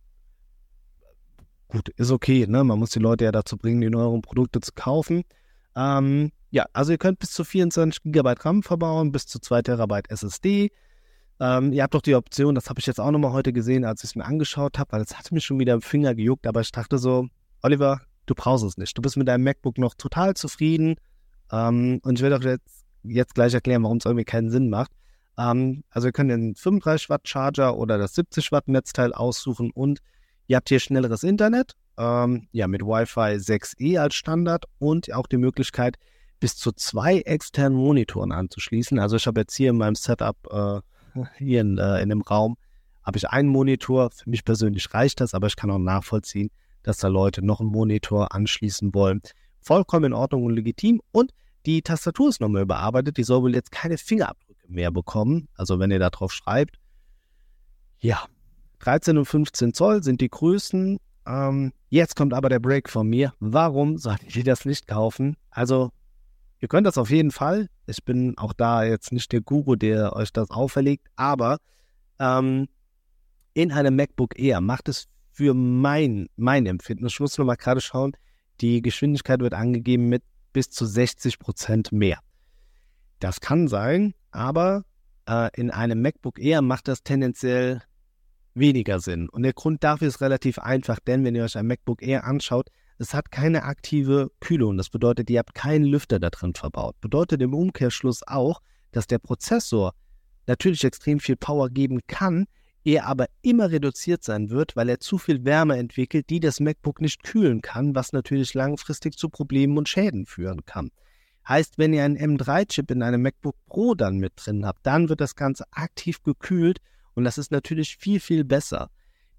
gut, ist okay, ne? Man muss die Leute ja dazu bringen, die neueren Produkte zu kaufen. Ähm, ja, also ihr könnt bis zu vierundzwanzig Gigabyte RAM verbauen, bis zu zwei Terabyte S S D. Ähm, ihr habt doch die Option, das habe ich jetzt auch nochmal heute gesehen, als ich es mir angeschaut habe, weil es hat mich schon wieder im Finger gejuckt, aber ich dachte so, Oliver, du brauchst es nicht. Du bist mit deinem MacBook noch total zufrieden. Ähm, und ich werde auch jetzt, jetzt gleich erklären, warum es irgendwie keinen Sinn macht. Ähm, also ihr könnt den fünfunddreißig Watt Charger oder das siebzig Watt Netzteil aussuchen und ihr habt hier schnelleres Internet, ähm, ja, mit Wi-Fi sechs E als Standard und auch die Möglichkeit, bis zu zwei externen Monitoren anzuschließen. Also ich habe jetzt hier in meinem Setup, äh, hier in, äh, in dem Raum, habe ich einen Monitor. Für mich persönlich reicht das, aber ich kann auch nachvollziehen, dass da Leute noch einen Monitor anschließen wollen. Vollkommen in Ordnung und legitim. Und die Tastatur ist nochmal überarbeitet. Die soll wohl jetzt keine Fingerabdrücke mehr bekommen. Also wenn ihr da drauf schreibt. Ja, dreizehn und fünfzehn Zoll sind die Größen. Ähm, jetzt kommt aber der Break von mir. Warum solltet ihr das nicht kaufen? Also, ihr könnt das auf jeden Fall. Ich bin auch da jetzt nicht der Guru, der euch das auferlegt. Aber ähm, in einem MacBook Air macht es für mein, mein Empfinden, ich muss nur mal gerade schauen, die Geschwindigkeit wird angegeben mit bis zu sechzig Prozent mehr. Das kann sein, aber äh, in einem MacBook Air macht das tendenziell weniger Sinn. Und der Grund dafür ist relativ einfach, denn wenn ihr euch ein MacBook Air anschaut, es hat keine aktive Kühlung. Das bedeutet, ihr habt keinen Lüfter da drin verbaut. Bedeutet im Umkehrschluss auch, dass der Prozessor natürlich extrem viel Power geben kann, er aber immer reduziert sein wird, weil er zu viel Wärme entwickelt, die das MacBook nicht kühlen kann, was natürlich langfristig zu Problemen und Schäden führen kann. Heißt, wenn ihr einen M drei Chip in einem MacBook Pro dann mit drin habt, dann wird das Ganze aktiv gekühlt und das ist natürlich viel, viel besser.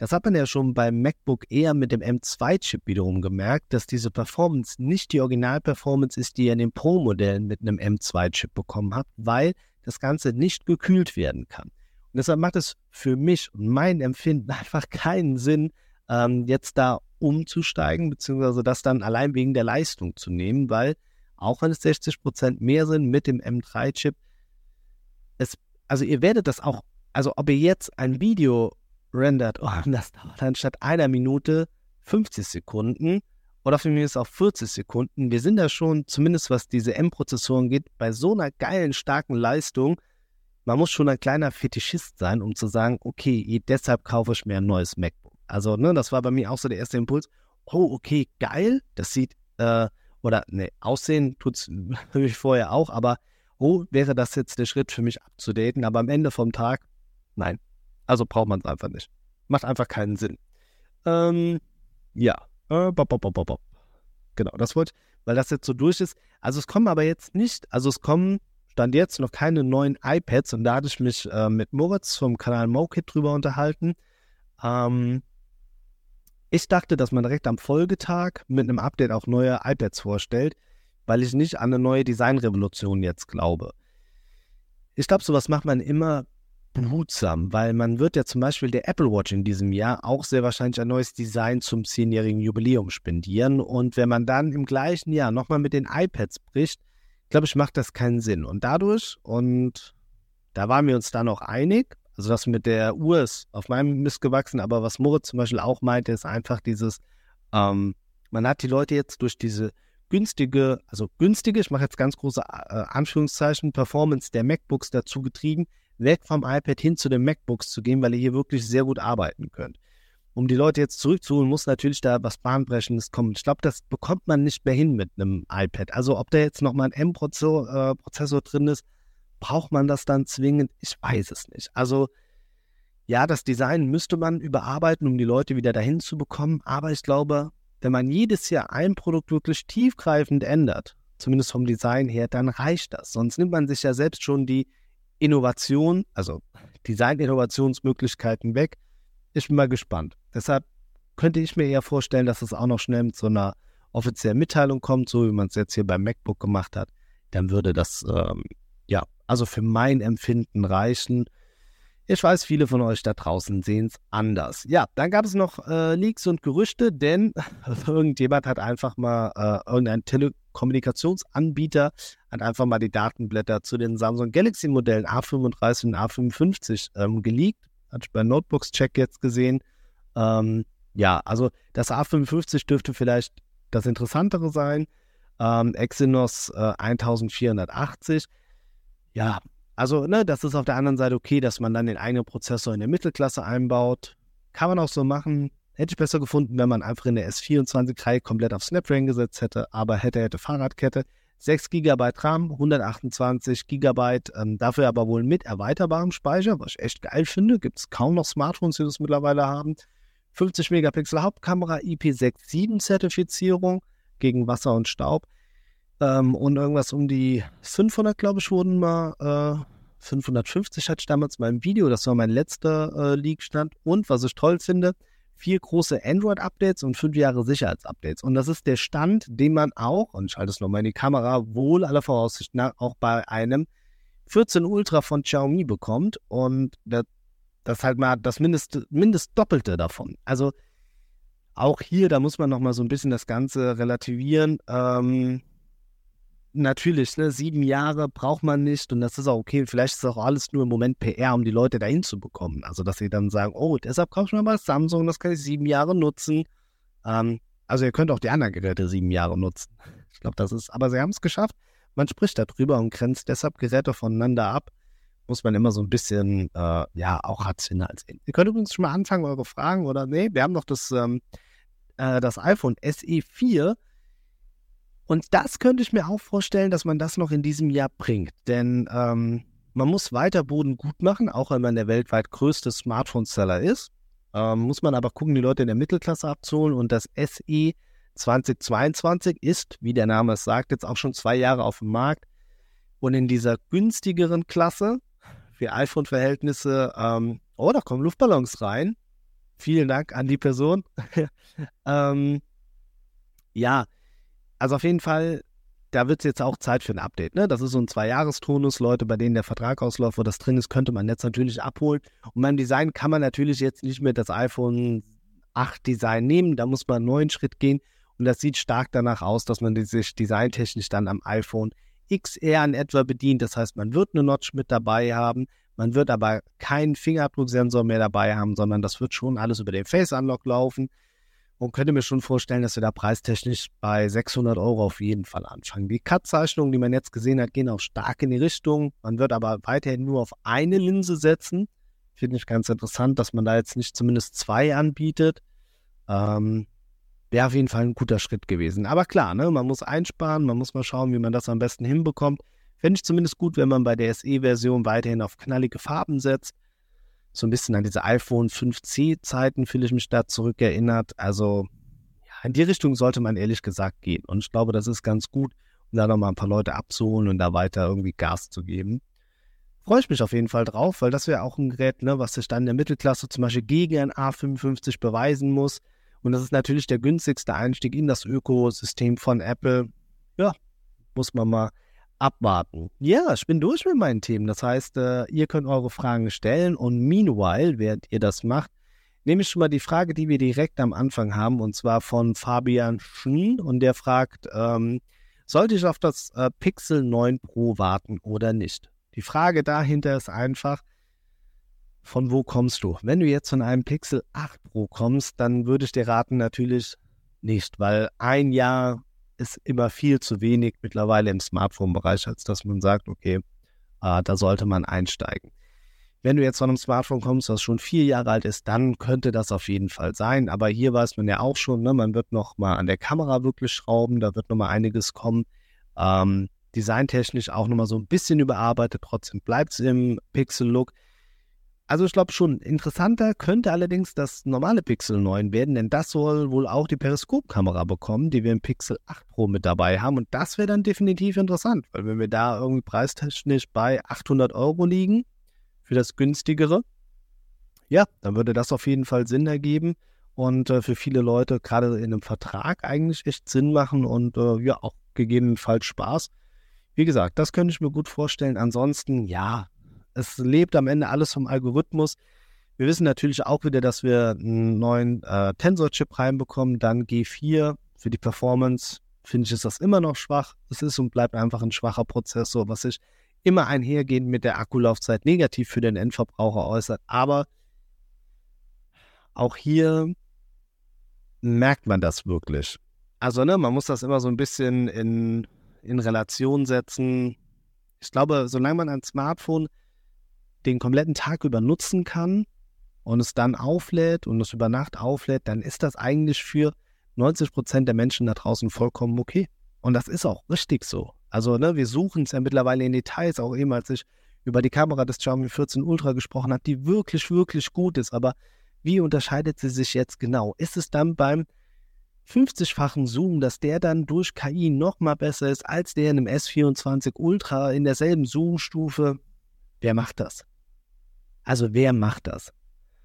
Das hat man ja schon beim MacBook Air mit dem M zwei Chip wiederum gemerkt, dass diese Performance nicht die Original-Performance ist, die ihr in den Pro-Modellen mit einem M zwei Chip bekommen habt, weil das Ganze nicht gekühlt werden kann. Und deshalb macht es für mich und mein Empfinden einfach keinen Sinn, ähm, jetzt da umzusteigen, beziehungsweise das dann allein wegen der Leistung zu nehmen, weil auch wenn es sechzig Prozent mehr sind mit dem M drei Chip, es, also ihr werdet das auch, also ob ihr jetzt ein Video rendert, oh, das dauert dann statt einer Minute fünfzig Sekunden oder für mich ist es auch vierzig Sekunden. Wir sind da schon, zumindest was diese M-Prozessoren geht, bei so einer geilen, starken Leistung. Man muss schon ein kleiner Fetischist sein, um zu sagen, okay, deshalb kaufe ich mir ein neues MacBook. Also, ne, das war bei mir auch so der erste Impuls. Oh, okay, geil, das sieht, äh, oder ne, aussehen tut es für mich vorher auch, aber oh, wäre das jetzt der Schritt für mich abzudaten, aber am Ende vom Tag, nein. Also braucht man es einfach nicht. Macht einfach keinen Sinn. Ähm, ja. Äh, bop, bop, bop, bop. Genau, das wollte ich, weil das jetzt so durch ist. Also es kommen aber jetzt nicht, also es kommen, stand jetzt noch keine neuen iPads und da hatte ich mich äh, mit Moritz vom Kanal MoKit drüber unterhalten. Ähm, ich dachte, dass man direkt am Folgetag mit einem Update auch neue iPads vorstellt, weil ich nicht an eine neue Designrevolution jetzt glaube. Ich glaube, sowas macht man immer behutsam, weil man wird ja zum Beispiel der Apple Watch in diesem Jahr auch sehr wahrscheinlich ein neues Design zum zehnjährigen Jubiläum spendieren und wenn man dann im gleichen Jahr nochmal mit den iPads bricht, glaube ich, macht das keinen Sinn und dadurch, und da waren wir uns dann auch einig, also das mit der Uhr ist auf meinem Mist gewachsen, aber was Moritz zum Beispiel auch meinte, ist einfach dieses, ähm, man hat die Leute jetzt durch diese günstige, also günstige, ich mache jetzt ganz große äh, Anführungszeichen, Performance der MacBooks dazu getrieben, weg vom iPad hin zu den MacBooks zu gehen, weil ihr hier wirklich sehr gut arbeiten könnt. Um die Leute jetzt zurückzuholen, muss natürlich da was Bahnbrechendes kommen. Ich glaube, das bekommt man nicht mehr hin mit einem iPad. Also ob da jetzt nochmal ein M-Prozessor äh, Prozessor drin ist, braucht man das dann zwingend? Ich weiß es nicht. Also ja, das Design müsste man überarbeiten, um die Leute wieder dahin zu bekommen. Aber ich glaube, wenn man jedes Jahr ein Produkt wirklich tiefgreifend ändert, zumindest vom Design her, dann reicht das. Sonst nimmt man sich ja selbst schon die Innovation, also Design-Innovationsmöglichkeiten weg. Ich bin mal gespannt. Deshalb könnte ich mir eher vorstellen, dass es auch noch schnell mit so einer offiziellen Mitteilung kommt, so wie man es jetzt hier beim MacBook gemacht hat. Dann würde das, ähm, ja, also für mein Empfinden reichen. Ich weiß, viele von euch da draußen sehen es anders. Ja, dann gab es noch äh, Leaks und Gerüchte, denn irgendjemand hat einfach mal, äh, irgendein Telekommunikationsanbieter hat einfach mal die Datenblätter zu den Samsung Galaxy-Modellen A fünfunddreißig und A fünfundfünfzig ähm, geleakt. Hatte ich bei Notebooks-Check jetzt gesehen. Ähm, ja, also das A fünfundfünfzig dürfte vielleicht das Interessantere sein. Ähm, Exynos äh, vierzehnhundertachtzig. Ja, also, ne, das ist auf der anderen Seite okay, dass man dann den eigenen Prozessor in der Mittelklasse einbaut. Kann man auch so machen. Hätte ich besser gefunden, wenn man einfach in der S vierundzwanzig-Reihe komplett auf Snapdragon gesetzt hätte, aber hätte, hätte Fahrradkette. sechs Gigabyte RAM, hundertachtundzwanzig Gigabyte, ähm, dafür aber wohl mit erweiterbarem Speicher, was ich echt geil finde. Gibt es kaum noch Smartphones, die das mittlerweile haben. fünfzig Megapixel Hauptkamera, I P sechs sieben Zertifizierung gegen Wasser und Staub. Ähm, und irgendwas um die fünfhundert, glaube ich, wurden mal, äh, fünfhundertfünfzig hatte ich damals mal im Video, das war mein letzter äh, Leak-Stand. Und was ich toll finde, vier große Android-Updates und fünf Jahre Sicherheitsupdates. Und das ist der Stand, den man auch, und ich halte es nochmal in die Kamera, wohl aller Voraussicht nach auch bei einem vierzehn Ultra von Xiaomi bekommt. Und das, das halt mal das Mindest, Mindestdoppelte davon. Also auch hier, da muss man nochmal so ein bisschen das Ganze relativieren. Ähm, Natürlich, ne, sieben Jahre braucht man nicht und das ist auch okay. Vielleicht ist auch alles nur im Moment P R, um die Leute dahin zu bekommen. Also, dass sie dann sagen, oh, deshalb kaufe ich mir mal Samsung, das kann ich sieben Jahre nutzen. Ähm, also, ihr könnt auch die anderen Geräte sieben Jahre nutzen. Ich glaube, das ist, aber sie haben es geschafft. Man spricht darüber und grenzt deshalb Geräte voneinander ab. Muss man immer so ein bisschen, äh, ja, auch rational sehen. Ihr könnt übrigens schon mal anfangen, eure Fragen oder, nee, wir haben noch das, ähm, äh, das iPhone S E vier. Und das könnte ich mir auch vorstellen, dass man das noch in diesem Jahr bringt. Denn ähm, man muss weiter Boden gut machen, auch wenn man der weltweit größte Smartphone-Seller ist. Ähm, muss man aber gucken, die Leute in der Mittelklasse abzuholen. Und das S E zweitausendzweiundzwanzig ist, wie der Name es sagt, jetzt auch schon zwei Jahre auf dem Markt. Und in dieser günstigeren Klasse, für iPhone-Verhältnisse, ähm, oh, da kommen Luftballons rein. vielen Dank an die Person. ähm, ja, also auf jeden Fall, da wird es jetzt auch Zeit für ein Update. Ne? Das ist so ein Zwei-Jahres-Tonus. Leute, bei denen der Vertrag ausläuft, wo das drin ist, könnte man jetzt natürlich abholen. Und beim Design kann man natürlich jetzt nicht mehr das iPhone acht Design nehmen. Da muss man einen neuen Schritt gehen. Und das sieht stark danach aus, dass man sich designtechnisch dann am iPhone X R in etwa bedient. Das heißt, man wird eine Notch mit dabei haben. Man wird aber keinen Fingerabdrucksensor mehr dabei haben, sondern das wird schon alles über den Face Unlock laufen. Und könnte mir schon vorstellen, dass wir da preistechnisch bei sechshundert Euro auf jeden Fall anfangen. Die Cut-Zeichnungen, die man jetzt gesehen hat, gehen auch stark in die Richtung. Man wird aber weiterhin nur auf eine Linse setzen. Finde ich ganz interessant, dass man da jetzt nicht zumindest zwei anbietet. Ähm, Wäre auf jeden Fall ein guter Schritt gewesen. Aber klar, ne, man muss einsparen, man muss mal schauen, wie man das am besten hinbekommt. Fände ich zumindest gut, wenn man bei der S E-Version weiterhin auf knallige Farben setzt. So ein bisschen an diese iPhone fünf C Zeiten fühle ich mich da zurückerinnert. Also ja, in die Richtung sollte man ehrlich gesagt gehen. Und ich glaube, das ist ganz gut, um da nochmal ein paar Leute abzuholen und da weiter irgendwie Gas zu geben. Freue ich mich auf jeden Fall drauf, weil das wäre auch ein Gerät, ne, was sich dann in der Mittelklasse zum Beispiel gegen ein A fünfundfünfzig beweisen muss. Und das ist natürlich der günstigste Einstieg in das Ökosystem von Apple. Ja, muss man mal abwarten. Ja, ich bin durch mit meinen Themen. Das heißt, äh, ihr könnt eure Fragen stellen und meanwhile, während ihr das macht, nehme ich schon mal die Frage, die wir direkt am Anfang haben, und zwar von Fabian Schen, und der fragt, ähm, sollte ich auf das äh, Pixel neun Pro warten oder nicht? Die Frage dahinter ist einfach, von wo kommst du? Wenn du jetzt von einem Pixel acht Pro kommst, dann würde ich dir raten, natürlich nicht, weil ein Jahr ist immer viel zu wenig mittlerweile im Smartphone-Bereich, als dass man sagt, okay, äh, da sollte man einsteigen. Wenn du jetzt von einem Smartphone kommst, das schon vier Jahre alt ist, dann könnte das auf jeden Fall sein. Aber hier weiß man ja auch schon, ne, man wird noch mal an der Kamera wirklich schrauben, da wird noch mal einiges kommen. Ähm, designtechnisch auch noch mal so ein bisschen überarbeitet, trotzdem bleibt es im Pixel-Look. Also ich glaube schon, interessanter könnte allerdings das normale Pixel neun werden, denn das soll wohl auch die Periskopkamera bekommen, die wir im Pixel acht Pro mit dabei haben. Und das wäre dann definitiv interessant, weil wenn wir da irgendwie preistechnisch bei achthundert Euro liegen für das günstigere, ja, dann würde das auf jeden Fall Sinn ergeben und äh, für viele Leute gerade in einem Vertrag eigentlich echt Sinn machen und äh, ja, auch gegebenenfalls Spaß. Wie gesagt, das könnte ich mir gut vorstellen. Ansonsten, ja, es lebt am Ende alles vom Algorithmus. Wir wissen natürlich auch wieder, dass wir einen neuen äh, Tensor-Chip reinbekommen, dann G vier. Für die Performance, finde ich, ist das immer noch schwach. Es ist und bleibt einfach ein schwacher Prozessor, was sich immer einhergehend mit der Akkulaufzeit negativ für den Endverbraucher äußert. Aber auch hier merkt man das wirklich. Also, ne, man muss das immer so ein bisschen in, in Relation setzen. Ich glaube, solange man ein Smartphone den kompletten Tag über nutzen kann und es dann auflädt und es über Nacht auflädt, dann ist das eigentlich für neunzig Prozent der Menschen da draußen vollkommen okay. Und das ist auch richtig so. Also, ne, wir suchen es ja mittlerweile in Details, auch eben als ich über die Kamera des Xiaomi vierzehn Ultra gesprochen habe, die wirklich, wirklich gut ist. Aber wie unterscheidet sie sich jetzt genau? Ist es dann beim fünfzigfachen Zoom, dass der dann durch K I noch mal besser ist als der in einem S vierundzwanzig Ultra in derselben Zoom-Stufe? Wer macht das? Also wer macht das?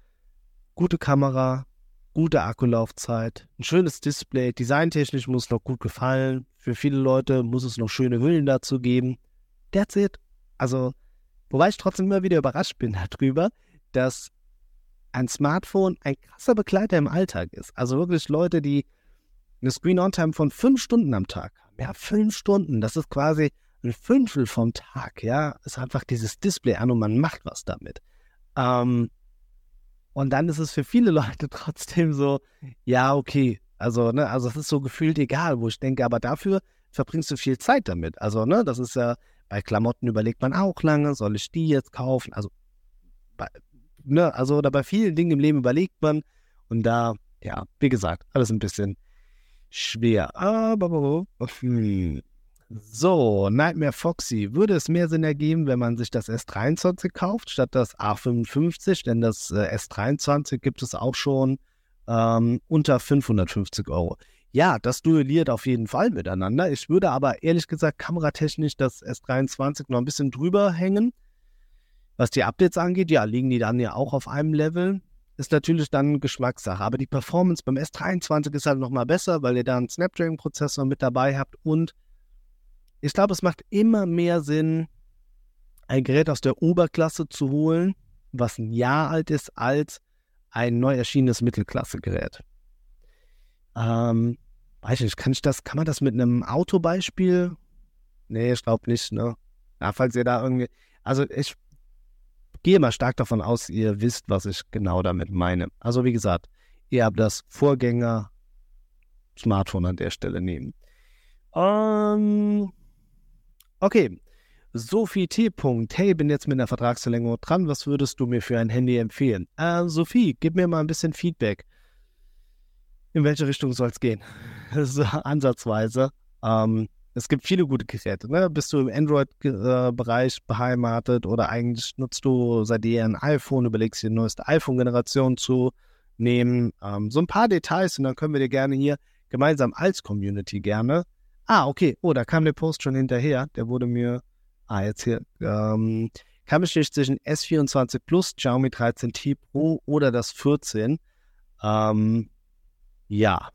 Gute Kamera, gute Akkulaufzeit, ein schönes Display, designtechnisch muss es noch gut gefallen. Für viele Leute muss es noch schöne Hüllen dazu geben. That's it. Also, wobei ich trotzdem immer wieder überrascht bin darüber, dass ein Smartphone ein krasser Begleiter im Alltag ist. Also wirklich Leute, die eine Screen-On-Time von fünf Stunden am Tag haben. Ja, fünf Stunden, das ist quasi ein Fünftel vom Tag, ja. Ist einfach dieses Display an und man macht was damit. Ähm, und dann ist es für viele Leute trotzdem so, ja, okay, also, ne, also es ist so gefühlt egal, wo ich denke, aber dafür verbringst du viel Zeit damit. Also, ne, das ist ja, bei Klamotten überlegt man auch lange, soll ich die jetzt kaufen? Also, bei, ne, also, oder bei vielen Dingen im Leben überlegt man und da, ja, wie gesagt, alles ein bisschen schwer. Aber, hm. So, Nightmare Foxy. Würde es mehr Sinn ergeben, wenn man sich das S dreiundzwanzig kauft, statt das A fünfundfünfzig? Denn das äh, S dreiundzwanzig gibt es auch schon ähm, unter fünfhundertfünfzig Euro. Ja, das duelliert auf jeden Fall miteinander. Ich würde aber ehrlich gesagt kameratechnisch das S dreiundzwanzig noch ein bisschen drüber hängen. Was die Updates angeht, ja, liegen die dann ja auch auf einem Level. ist natürlich dann Geschmackssache. Aber die Performance beim S dreiundzwanzig ist halt nochmal besser, weil ihr da einen Snapdragon-Prozessor mit dabei habt. Und ich glaube, es macht immer mehr Sinn, ein Gerät aus der Oberklasse zu holen, was ein Jahr alt ist, als ein neu erschienenes Mittelklasse-Gerät. Ähm, weiß ich nicht, kann ich das, kann man das mit einem Autobeispiel? Nee, ich glaube nicht, ne? Ja, falls ihr da irgendwie, also ich gehe mal stark davon aus, ihr wisst, was ich genau damit meine. Also wie gesagt, ihr habt das Vorgänger-Smartphone an der Stelle nehmen. Um, okay, Sophie T. Hey, bin jetzt mit einer Vertragsverlängerung dran. Was würdest du mir für ein Handy empfehlen? Äh, Sophie, gib mir mal ein bisschen Feedback. In welche Richtung soll es gehen? So, ansatzweise. Ähm, es gibt viele gute Geräte. Ne? Bist du im Android-Bereich beheimatet oder eigentlich nutzt du seit jeher ein iPhone, überlegst dir die neueste iPhone-Generation zu nehmen? Ähm, so ein paar Details und dann können wir dir gerne hier gemeinsam als Community gerne. Ah, okay. Oh, da kam der Post schon hinterher. Der wurde mir. Ah, jetzt hier. Ähm, kann mich nicht zwischen S vierundzwanzig Plus, Xiaomi dreizehn T Pro oder das vierzehn. Ähm, ja.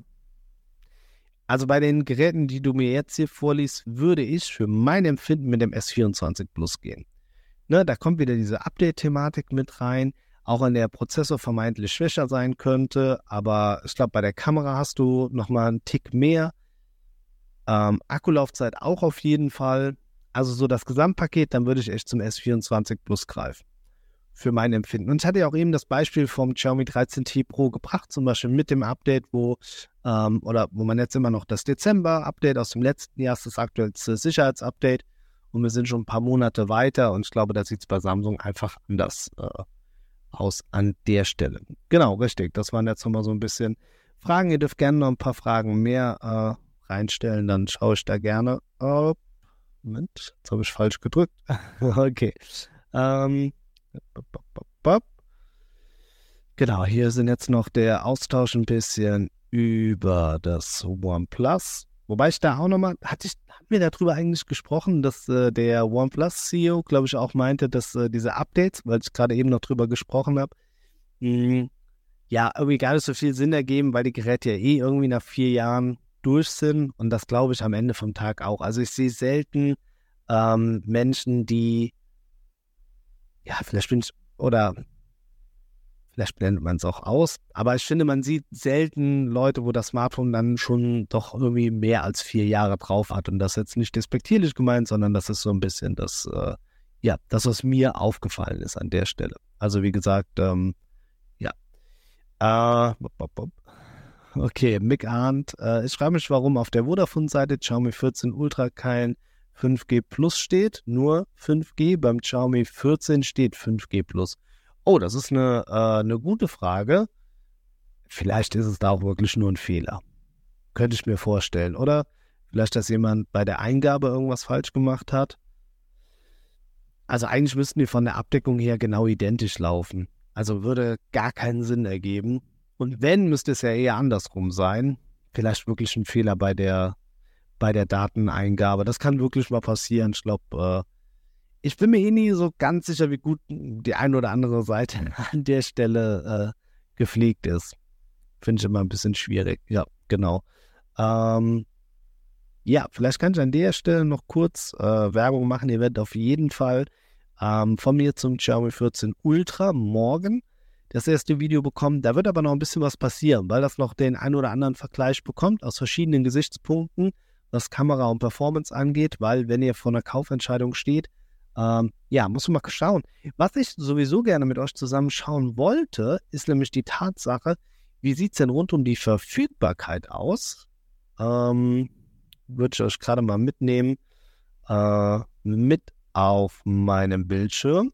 Also bei den Geräten, die du mir jetzt hier vorliest, würde ich für mein Empfinden mit dem S vierundzwanzig Plus gehen. Ne, da kommt wieder diese Update-Thematik mit rein, auch wenn der Prozessor vermeintlich schwächer sein könnte, aber ich glaube, bei der Kamera hast du nochmal einen Tick mehr. Ähm, Akkulaufzeit auch auf jeden Fall. Also so das Gesamtpaket, dann würde ich echt zum S vierundzwanzig Plus greifen. Für mein Empfinden. Und ich hatte ja auch eben das Beispiel vom Xiaomi dreizehn T Pro gebracht, zum Beispiel mit dem Update, wo ähm, oder wo man jetzt immer noch das Dezember-Update aus dem letzten Jahr ist, das aktuellste Sicherheitsupdate und wir sind schon ein paar Monate weiter und ich glaube, da sieht es bei Samsung einfach anders äh, aus an der Stelle. Genau, richtig. Das waren jetzt nochmal so ein bisschen Fragen. Ihr dürft gerne noch ein paar Fragen mehr äh, reinstellen, dann schaue ich da gerne. Oh, Moment, jetzt habe ich falsch gedrückt. Okay. Ähm, Genau, hier sind jetzt noch der Austausch ein bisschen über das OnePlus. Wobei ich da auch nochmal, hatte ich, hatten wir darüber eigentlich gesprochen, dass äh, der OnePlus-C E O, glaube ich, auch meinte, dass äh, diese Updates, weil ich gerade eben noch drüber gesprochen habe, mh, ja, irgendwie gar nicht so viel Sinn ergeben, weil die Geräte ja eh irgendwie nach vier Jahren durch sind und das glaube ich am Ende vom Tag auch. Also ich sehe selten ähm, Menschen, die ja, vielleicht bin ich, oder vielleicht blendet man es auch aus, aber ich finde, man sieht selten Leute, wo das Smartphone dann schon doch irgendwie mehr als vier Jahre drauf hat und das jetzt nicht despektierlich gemeint, sondern das ist so ein bisschen das, äh, ja, das, was mir aufgefallen ist an der Stelle. Also wie gesagt, ähm, ja. Äh, okay, Mick Arndt, äh, ich frage mich, warum auf der Vodafone-Seite Xiaomi vierzehn Ultra kein fünf G Plus steht, nur fünf G, beim Xiaomi vierzehn steht fünf G Plus. Oh, das ist eine, äh, eine gute Frage. Vielleicht ist es da auch wirklich nur ein Fehler. Könnte ich mir vorstellen. Oder vielleicht, dass jemand bei der Eingabe irgendwas falsch gemacht hat. Also eigentlich müssten die von der Abdeckung her genau identisch laufen. Also würde gar keinen Sinn ergeben. Und wenn, müsste es ja eher andersrum sein. Vielleicht wirklich ein Fehler bei der bei der Dateneingabe. Das kann wirklich mal passieren. Ich glaube, äh, ich bin mir eh nie so ganz sicher, wie gut die eine oder andere Seite an der Stelle äh, gepflegt ist. Finde ich immer ein bisschen schwierig. Ja, genau. Ähm, ja, vielleicht kann ich an der Stelle noch kurz äh, Werbung machen. Ihr werdet auf jeden Fall ähm, von mir zum Xiaomi vierzehn Ultra morgen das erste Video bekommen. Da wird aber noch ein bisschen was passieren, weil das noch den ein oder anderen Vergleich bekommt aus verschiedenen Gesichtspunkten, was Kamera und Performance angeht, weil wenn ihr vor einer Kaufentscheidung steht, ähm, ja, muss man mal schauen. Was ich sowieso gerne mit euch zusammen schauen wollte, ist nämlich die Tatsache, wie sieht es denn rund um die Verfügbarkeit aus? Ähm, würde ich euch gerade mal mitnehmen, äh, mit auf meinem Bildschirm.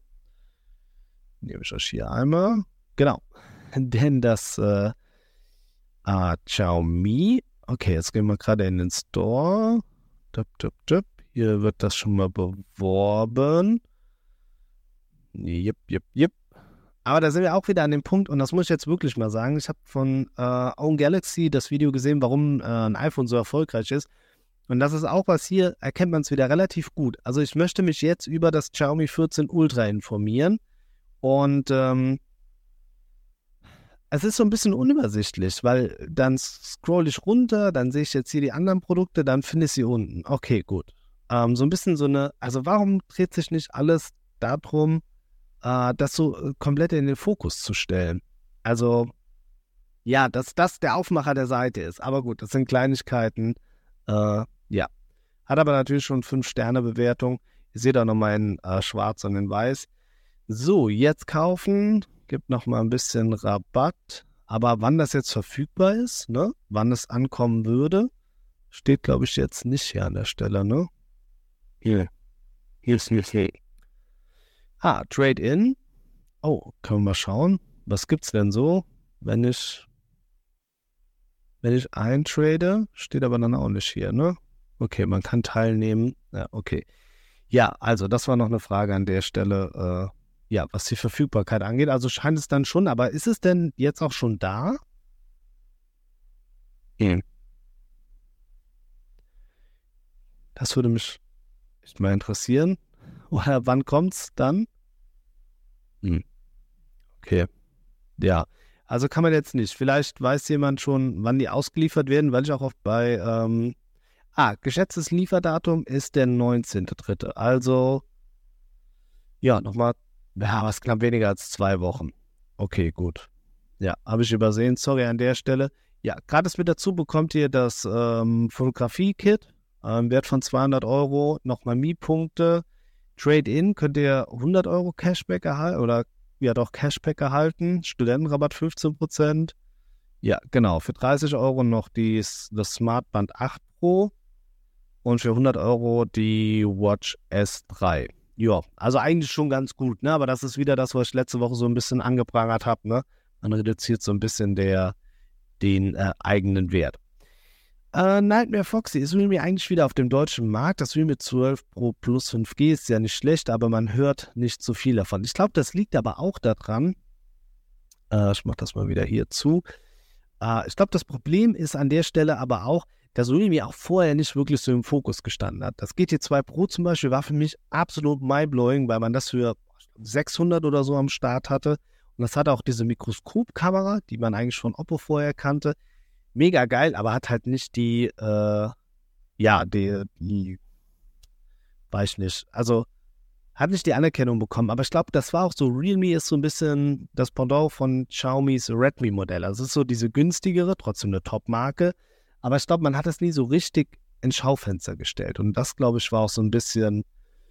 Nehme ich euch hier einmal. Genau. Denn das äh, ah, Xiaomi. Okay, jetzt gehen wir gerade in den Store. Dup, dup, dup. Hier wird das schon mal beworben. Jep, jep, jep. Aber da sind wir auch wieder an dem Punkt, und das muss ich jetzt wirklich mal sagen. Ich habe von äh, Own Galaxy das Video gesehen, warum äh, ein iPhone so erfolgreich ist. Und das ist auch was, hier erkennt man es wieder relativ gut. Also ich möchte mich jetzt über das Xiaomi vierzehn Ultra informieren. Und ähm, es ist so ein bisschen unübersichtlich, weil dann scroll ich runter, dann sehe ich jetzt hier die anderen Produkte, dann finde ich sie unten. Okay, gut. Ähm, so ein bisschen so eine, also warum dreht sich nicht alles darum, äh, das so äh, komplett in den Fokus zu stellen? Also, ja, dass das der Aufmacher der Seite ist. Aber gut, das sind Kleinigkeiten. Äh, ja. Hat aber natürlich schon fünf Sterne Bewertung. Ihr seht auch nochmal in äh, schwarz und in weiß. So, jetzt kaufen. Gibt nochmal ein bisschen Rabatt. Aber wann das jetzt verfügbar ist, ne? Wann es ankommen würde, steht, glaube ich, jetzt nicht hier an der Stelle, ne? Hier. Hier ist nicht. Ah, Trade-in. Oh, können wir mal schauen. Was gibt's denn so, wenn ich, wenn ich eintrade? Steht aber dann auch nicht hier, ne? Okay, man kann teilnehmen. Ja, okay. Ja, also das war noch eine Frage an der Stelle, äh, ja, was die Verfügbarkeit angeht. Also scheint es dann schon, aber ist es denn jetzt auch schon da? Hier. Das würde mich echt mal interessieren. Oder wann kommt's dann? Hm. Okay, ja. Also kann man jetzt nicht. Vielleicht weiß jemand schon, wann die ausgeliefert werden, weil ich auch oft bei, ähm, ah, geschätztes Lieferdatum ist der neunzehnter dritte Also, ja, nochmal, ja, was knapp weniger als zwei Wochen. Okay, gut. Ja, habe ich übersehen. Sorry an der Stelle. Ja, gratis mit dazu bekommt ihr das ähm, Fotografie-Kit, ähm, Wert von zweihundert Euro, nochmal Mi-Punkte. Trade-in könnt ihr hundert Euro Cashback erhalten oder ja doch Cashback erhalten. Studentenrabatt fünfzehn Prozent. Ja, genau. Für dreißig Euro noch die, das Smartband acht Pro und für hundert Euro die Watch S drei. Ja, also eigentlich schon ganz gut, ne? Aber das ist wieder das, was ich letzte Woche so ein bisschen angeprangert habe, ne? Man reduziert so ein bisschen der, den äh, eigenen Wert. Äh, Nightmare Foxy ist Realme eigentlich wieder auf dem deutschen Markt. Das Realme zwölf Pro Plus fünf G ist ja nicht schlecht, aber man hört nicht so viel davon. Ich glaube, das liegt aber auch daran, äh, ich mache das mal wieder hier zu, äh, ich glaube, das Problem ist an der Stelle aber auch, dass Realme auch vorher nicht wirklich so im Fokus gestanden hat. Das G T zwei Pro zum Beispiel war für mich absolut mindblowing, weil man das für sechshundert oder so am Start hatte. Und das hatte auch diese Mikroskopkamera, die man eigentlich von Oppo vorher kannte. Mega geil, aber hat halt nicht die, äh, ja, die, die, weiß ich nicht, also hat nicht die Anerkennung bekommen. Aber ich glaube, das war auch so, Realme ist so ein bisschen das Pendant von Xiaomis Redmi-Modell. Also es ist so diese günstigere, trotzdem eine Top-Marke. Aber ich glaube, man hat es nie so richtig ins Schaufenster gestellt. Und das, glaube ich, war auch so ein bisschen,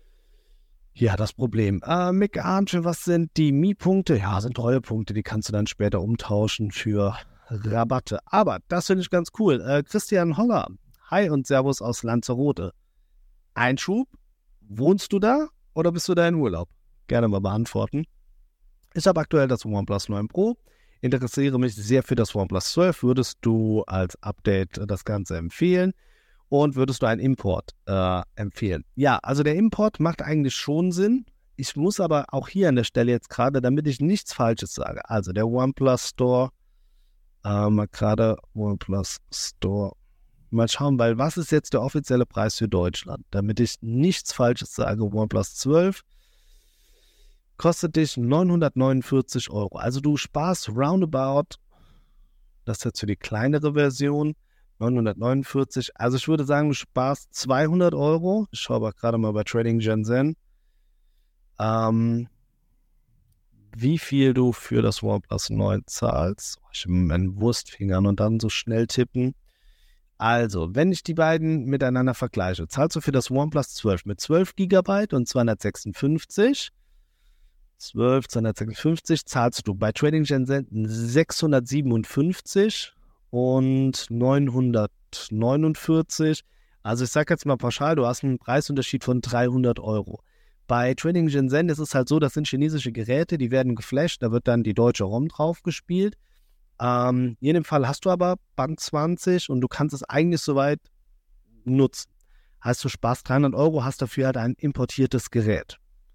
ja, das Problem. Äh, Mick Arndt, was sind die Mi-Punkte? Ja, sind Treuepunkte, die kannst du dann später umtauschen für Rabatte. Aber das finde ich ganz cool. Äh, Christian Holler, hi und Servus aus Lanzarote. Einschub, wohnst du da oder bist du da in Urlaub? Gerne mal beantworten. Ich habe aktuell das OnePlus neun Pro, interessiere mich sehr für das OnePlus zwölf. Würdest du als Update das Ganze empfehlen? Und würdest du einen Import äh, empfehlen? Ja, also der Import macht eigentlich schon Sinn. Ich muss aber auch hier an der Stelle jetzt gerade, damit ich nichts Falsches sage, also der OnePlus Store, äh, mal gerade OnePlus Store, mal schauen, weil was ist jetzt der offizielle Preis für Deutschland? Damit ich nichts Falsches sage, OnePlus zwölf kostet dich neunhundertneunundvierzig Euro. Also du sparst roundabout, das ist jetzt für die kleinere Version, neunhundertneunundvierzig. Also ich würde sagen, du sparst zweihundert Euro. Ich schaue aber gerade mal bei Trading Shenzhen, ähm, wie viel du für das OnePlus neun zahlst. Ich habe meinen Wurstfingern und dann so schnell tippen. Also, wenn ich die beiden miteinander vergleiche, zahlst du für das OnePlus zwölf mit zwölf Gigabyte und zweihundertsechsundfünfzig. zwölf, zweihundertsechsundfünfzig zahlst du bei Trading Shenzhen sechshundertsiebenundfünfzig und neunhundertneunundvierzig. Also ich sage jetzt mal pauschal, du hast einen Preisunterschied von dreihundert Euro. Bei Trading Shenzhen ist es halt so, das sind chinesische Geräte, die werden geflasht, da wird dann die deutsche ROM drauf gespielt. Ähm, in jedem Fall hast du aber Band zwanzig und du kannst es eigentlich soweit nutzen. Heißt, du sparst dreihundert Euro, hast dafür halt ein importiertes Gerät.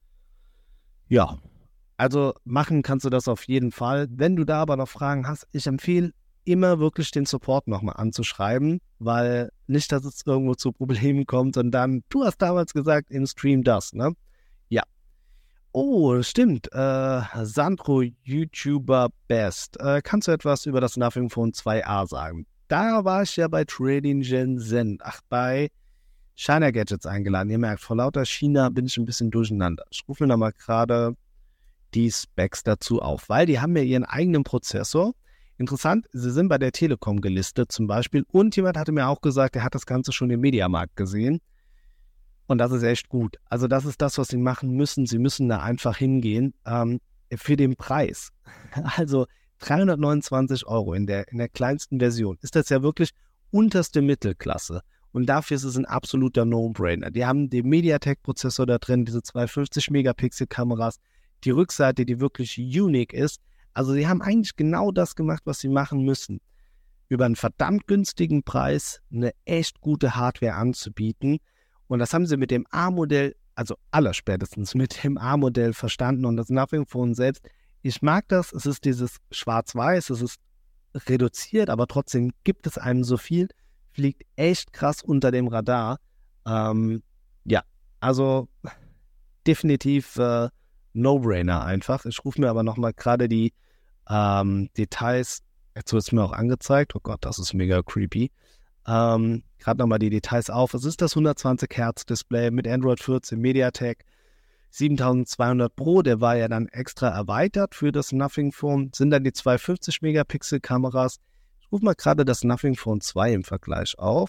Ja, also machen kannst du das auf jeden Fall. Wenn du da aber noch Fragen hast, ich empfehle immer wirklich den Support nochmal anzuschreiben, weil nicht, dass es irgendwo zu Problemen kommt und dann, du hast damals gesagt, im Stream das, ne? Ja. Oh, stimmt. Äh, Sandro, YouTuber Best. Äh, kannst du etwas über das Nothing Phone zwei a sagen? Da war ich ja bei Trading Gen Zen, ach, bei China Gadgets eingeladen. Ihr merkt, vor lauter China bin ich ein bisschen durcheinander. Ich rufe mir nochmal gerade die Specs dazu auf, weil die haben ja ihren eigenen Prozessor. Interessant, sie sind bei der Telekom gelistet zum Beispiel und jemand hatte mir auch gesagt, er hat das Ganze schon im Mediamarkt gesehen. Und das ist echt gut. Also das ist das, was sie machen müssen. Sie müssen da einfach hingehen ähm, für den Preis. Also dreihundertneunundzwanzig Euro in der, in der kleinsten Version. Ist das ja wirklich unterste Mittelklasse. Und dafür ist es ein absoluter No-Brainer. Die haben den MediaTek-Prozessor da drin, diese zweihundertfünfzig Megapixel Kameras, die Rückseite, die wirklich unique ist. Also sie haben eigentlich genau das gemacht, was sie machen müssen. Über einen verdammt günstigen Preis eine echt gute Hardware anzubieten. Und das haben sie mit dem A-Modell, also allerspätestens mit dem A-Modell verstanden. Und das Nothing Phone selbst, ich mag das, es ist dieses Schwarz-Weiß, es ist reduziert, aber trotzdem gibt es einem so viel, fliegt echt krass unter dem Radar. Ähm, ja, also definitiv äh, No-Brainer einfach. Ich rufe mir aber nochmal gerade die ähm, Details, jetzt wird es mir auch angezeigt, oh Gott, das ist mega creepy. Ähm, gerade nochmal die Details auf. Es ist das hundertzwanzig Hertz Display mit Android vierzehn, MediaTek siebentausendzweihundert Pro, der war ja dann extra erweitert für das Nothing Phone, sind dann die zweihundertfünfzig Megapixel Kameras. Ich rufe mal gerade das Nothing Phone zwei im Vergleich auf.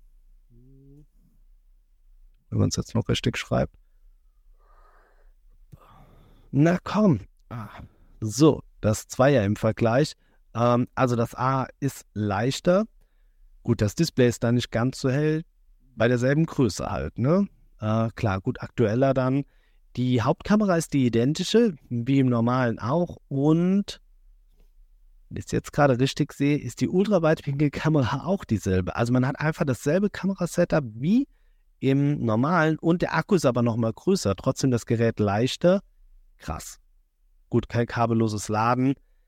Wenn man es jetzt noch richtig schreibt. Na komm. Ah. So, das Zweier im Vergleich. Ähm, also das A ist leichter. Gut, das Display ist dann nicht ganz so hell, bei derselben Größe halt, ne? Äh, klar, gut, aktueller dann. Die Hauptkamera ist die identische, wie im normalen auch. Und, wenn ich es jetzt gerade richtig sehe, ist die Ultraweitwinkelkamera auch dieselbe. Also man hat einfach dasselbe Kamerasetup wie im normalen und der Akku ist aber nochmal größer. Trotzdem das Gerät leichter. Krass. Gut, kein kabelloses Laden.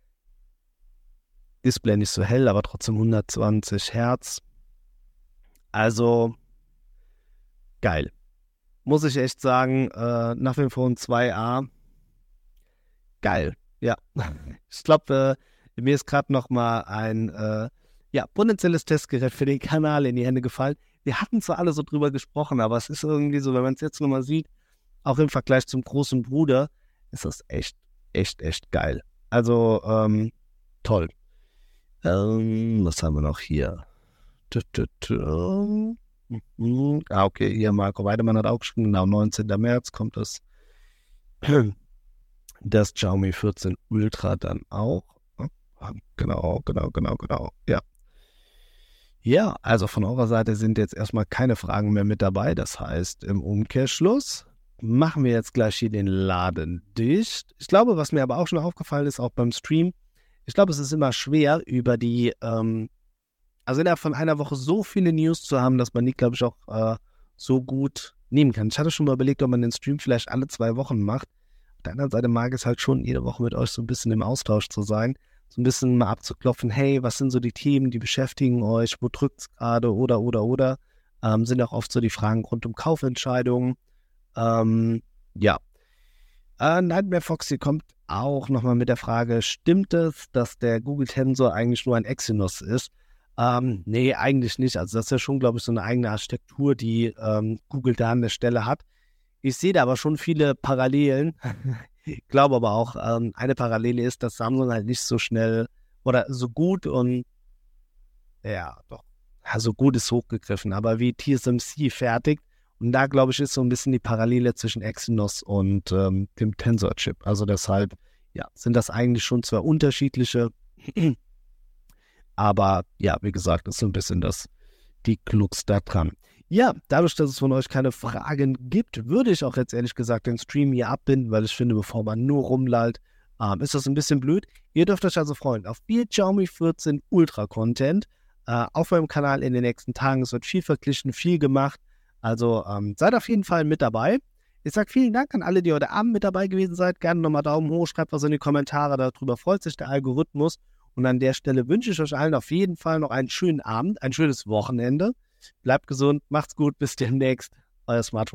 Display nicht so hell, aber trotzdem hundertzwanzig Hertz. Also, geil. Muss ich echt sagen, äh, Nothing Phone zwei a, geil. Ja, ich glaube, äh, mir ist gerade noch mal ein äh, ja, potenzielles Testgerät für den Kanal in die Hände gefallen. Wir hatten zwar alle so drüber gesprochen, aber es ist irgendwie so, wenn man es jetzt nochmal sieht, auch im Vergleich zum großen Bruder, ist das echt, echt, echt geil. Also, ähm, toll. Ähm, was haben wir noch hier? Ah, okay, hier Marco Weidemann hat auch geschrieben, genau, neunzehnten März kommt das, das Xiaomi vierzehn Ultra dann auch. Genau, genau, genau, genau, ja. Ja, also von eurer Seite sind jetzt erstmal keine Fragen mehr mit dabei, das heißt, im Umkehrschluss machen wir jetzt gleich hier den Laden dicht. Ich glaube, was mir aber auch schon aufgefallen ist, auch beim Stream, ich glaube, es ist immer schwer, über die, ähm, also innerhalb von einer Woche so viele News zu haben, dass man die, glaube ich, auch äh, so gut nehmen kann. Ich hatte schon mal überlegt, ob man den Stream vielleicht alle zwei Wochen macht. Auf der anderen Seite mag es halt schon, jede Woche mit euch so ein bisschen im Austausch zu sein. So ein bisschen mal abzuklopfen, hey, was sind so die Themen, die beschäftigen euch, wo drückt es gerade oder, oder, oder. Ähm, sind auch oft so die Fragen rund um Kaufentscheidungen. Ähm, ja. Äh, Nightmare Foxy kommt auch nochmal mit der Frage, stimmt es, dass der Google Tensor eigentlich nur ein Exynos ist? Ähm, nee, eigentlich nicht. Also das ist ja schon, glaube ich, so eine eigene Architektur, die ähm, Google da an der Stelle hat. Ich sehe da aber schon viele Parallelen. Ich glaube aber auch, ähm, eine Parallele ist, dass Samsung halt nicht so schnell oder so gut und ja, doch, ja, so gut ist hochgegriffen, aber wie T S M C fertigt. Und da, glaube ich, ist so ein bisschen die Parallele zwischen Exynos und ähm, dem Tensor-Chip. Also deshalb, ja, sind das eigentlich schon zwar unterschiedliche, aber ja, wie gesagt, ist so ein bisschen das, die Krux da dran. Ja, dadurch, dass es von euch keine Fragen gibt, würde ich auch jetzt ehrlich gesagt den Stream hier abbinden, weil ich finde, bevor man nur rumlallt, ähm, ist das ein bisschen blöd. Ihr dürft euch also freuen auf viel Xiaomi vierzehn Ultra Content äh, auf meinem Kanal in den nächsten Tagen. Es wird viel verglichen, viel gemacht. Also ähm, seid auf jeden Fall mit dabei. Ich sage vielen Dank an alle, die heute Abend mit dabei gewesen seid. Gerne nochmal Daumen hoch, schreibt was in die Kommentare. Darüber freut sich der Algorithmus. Und an der Stelle wünsche ich euch allen auf jeden Fall noch einen schönen Abend, ein schönes Wochenende. Bleibt gesund, macht's gut, bis demnächst. Euer Smartphone.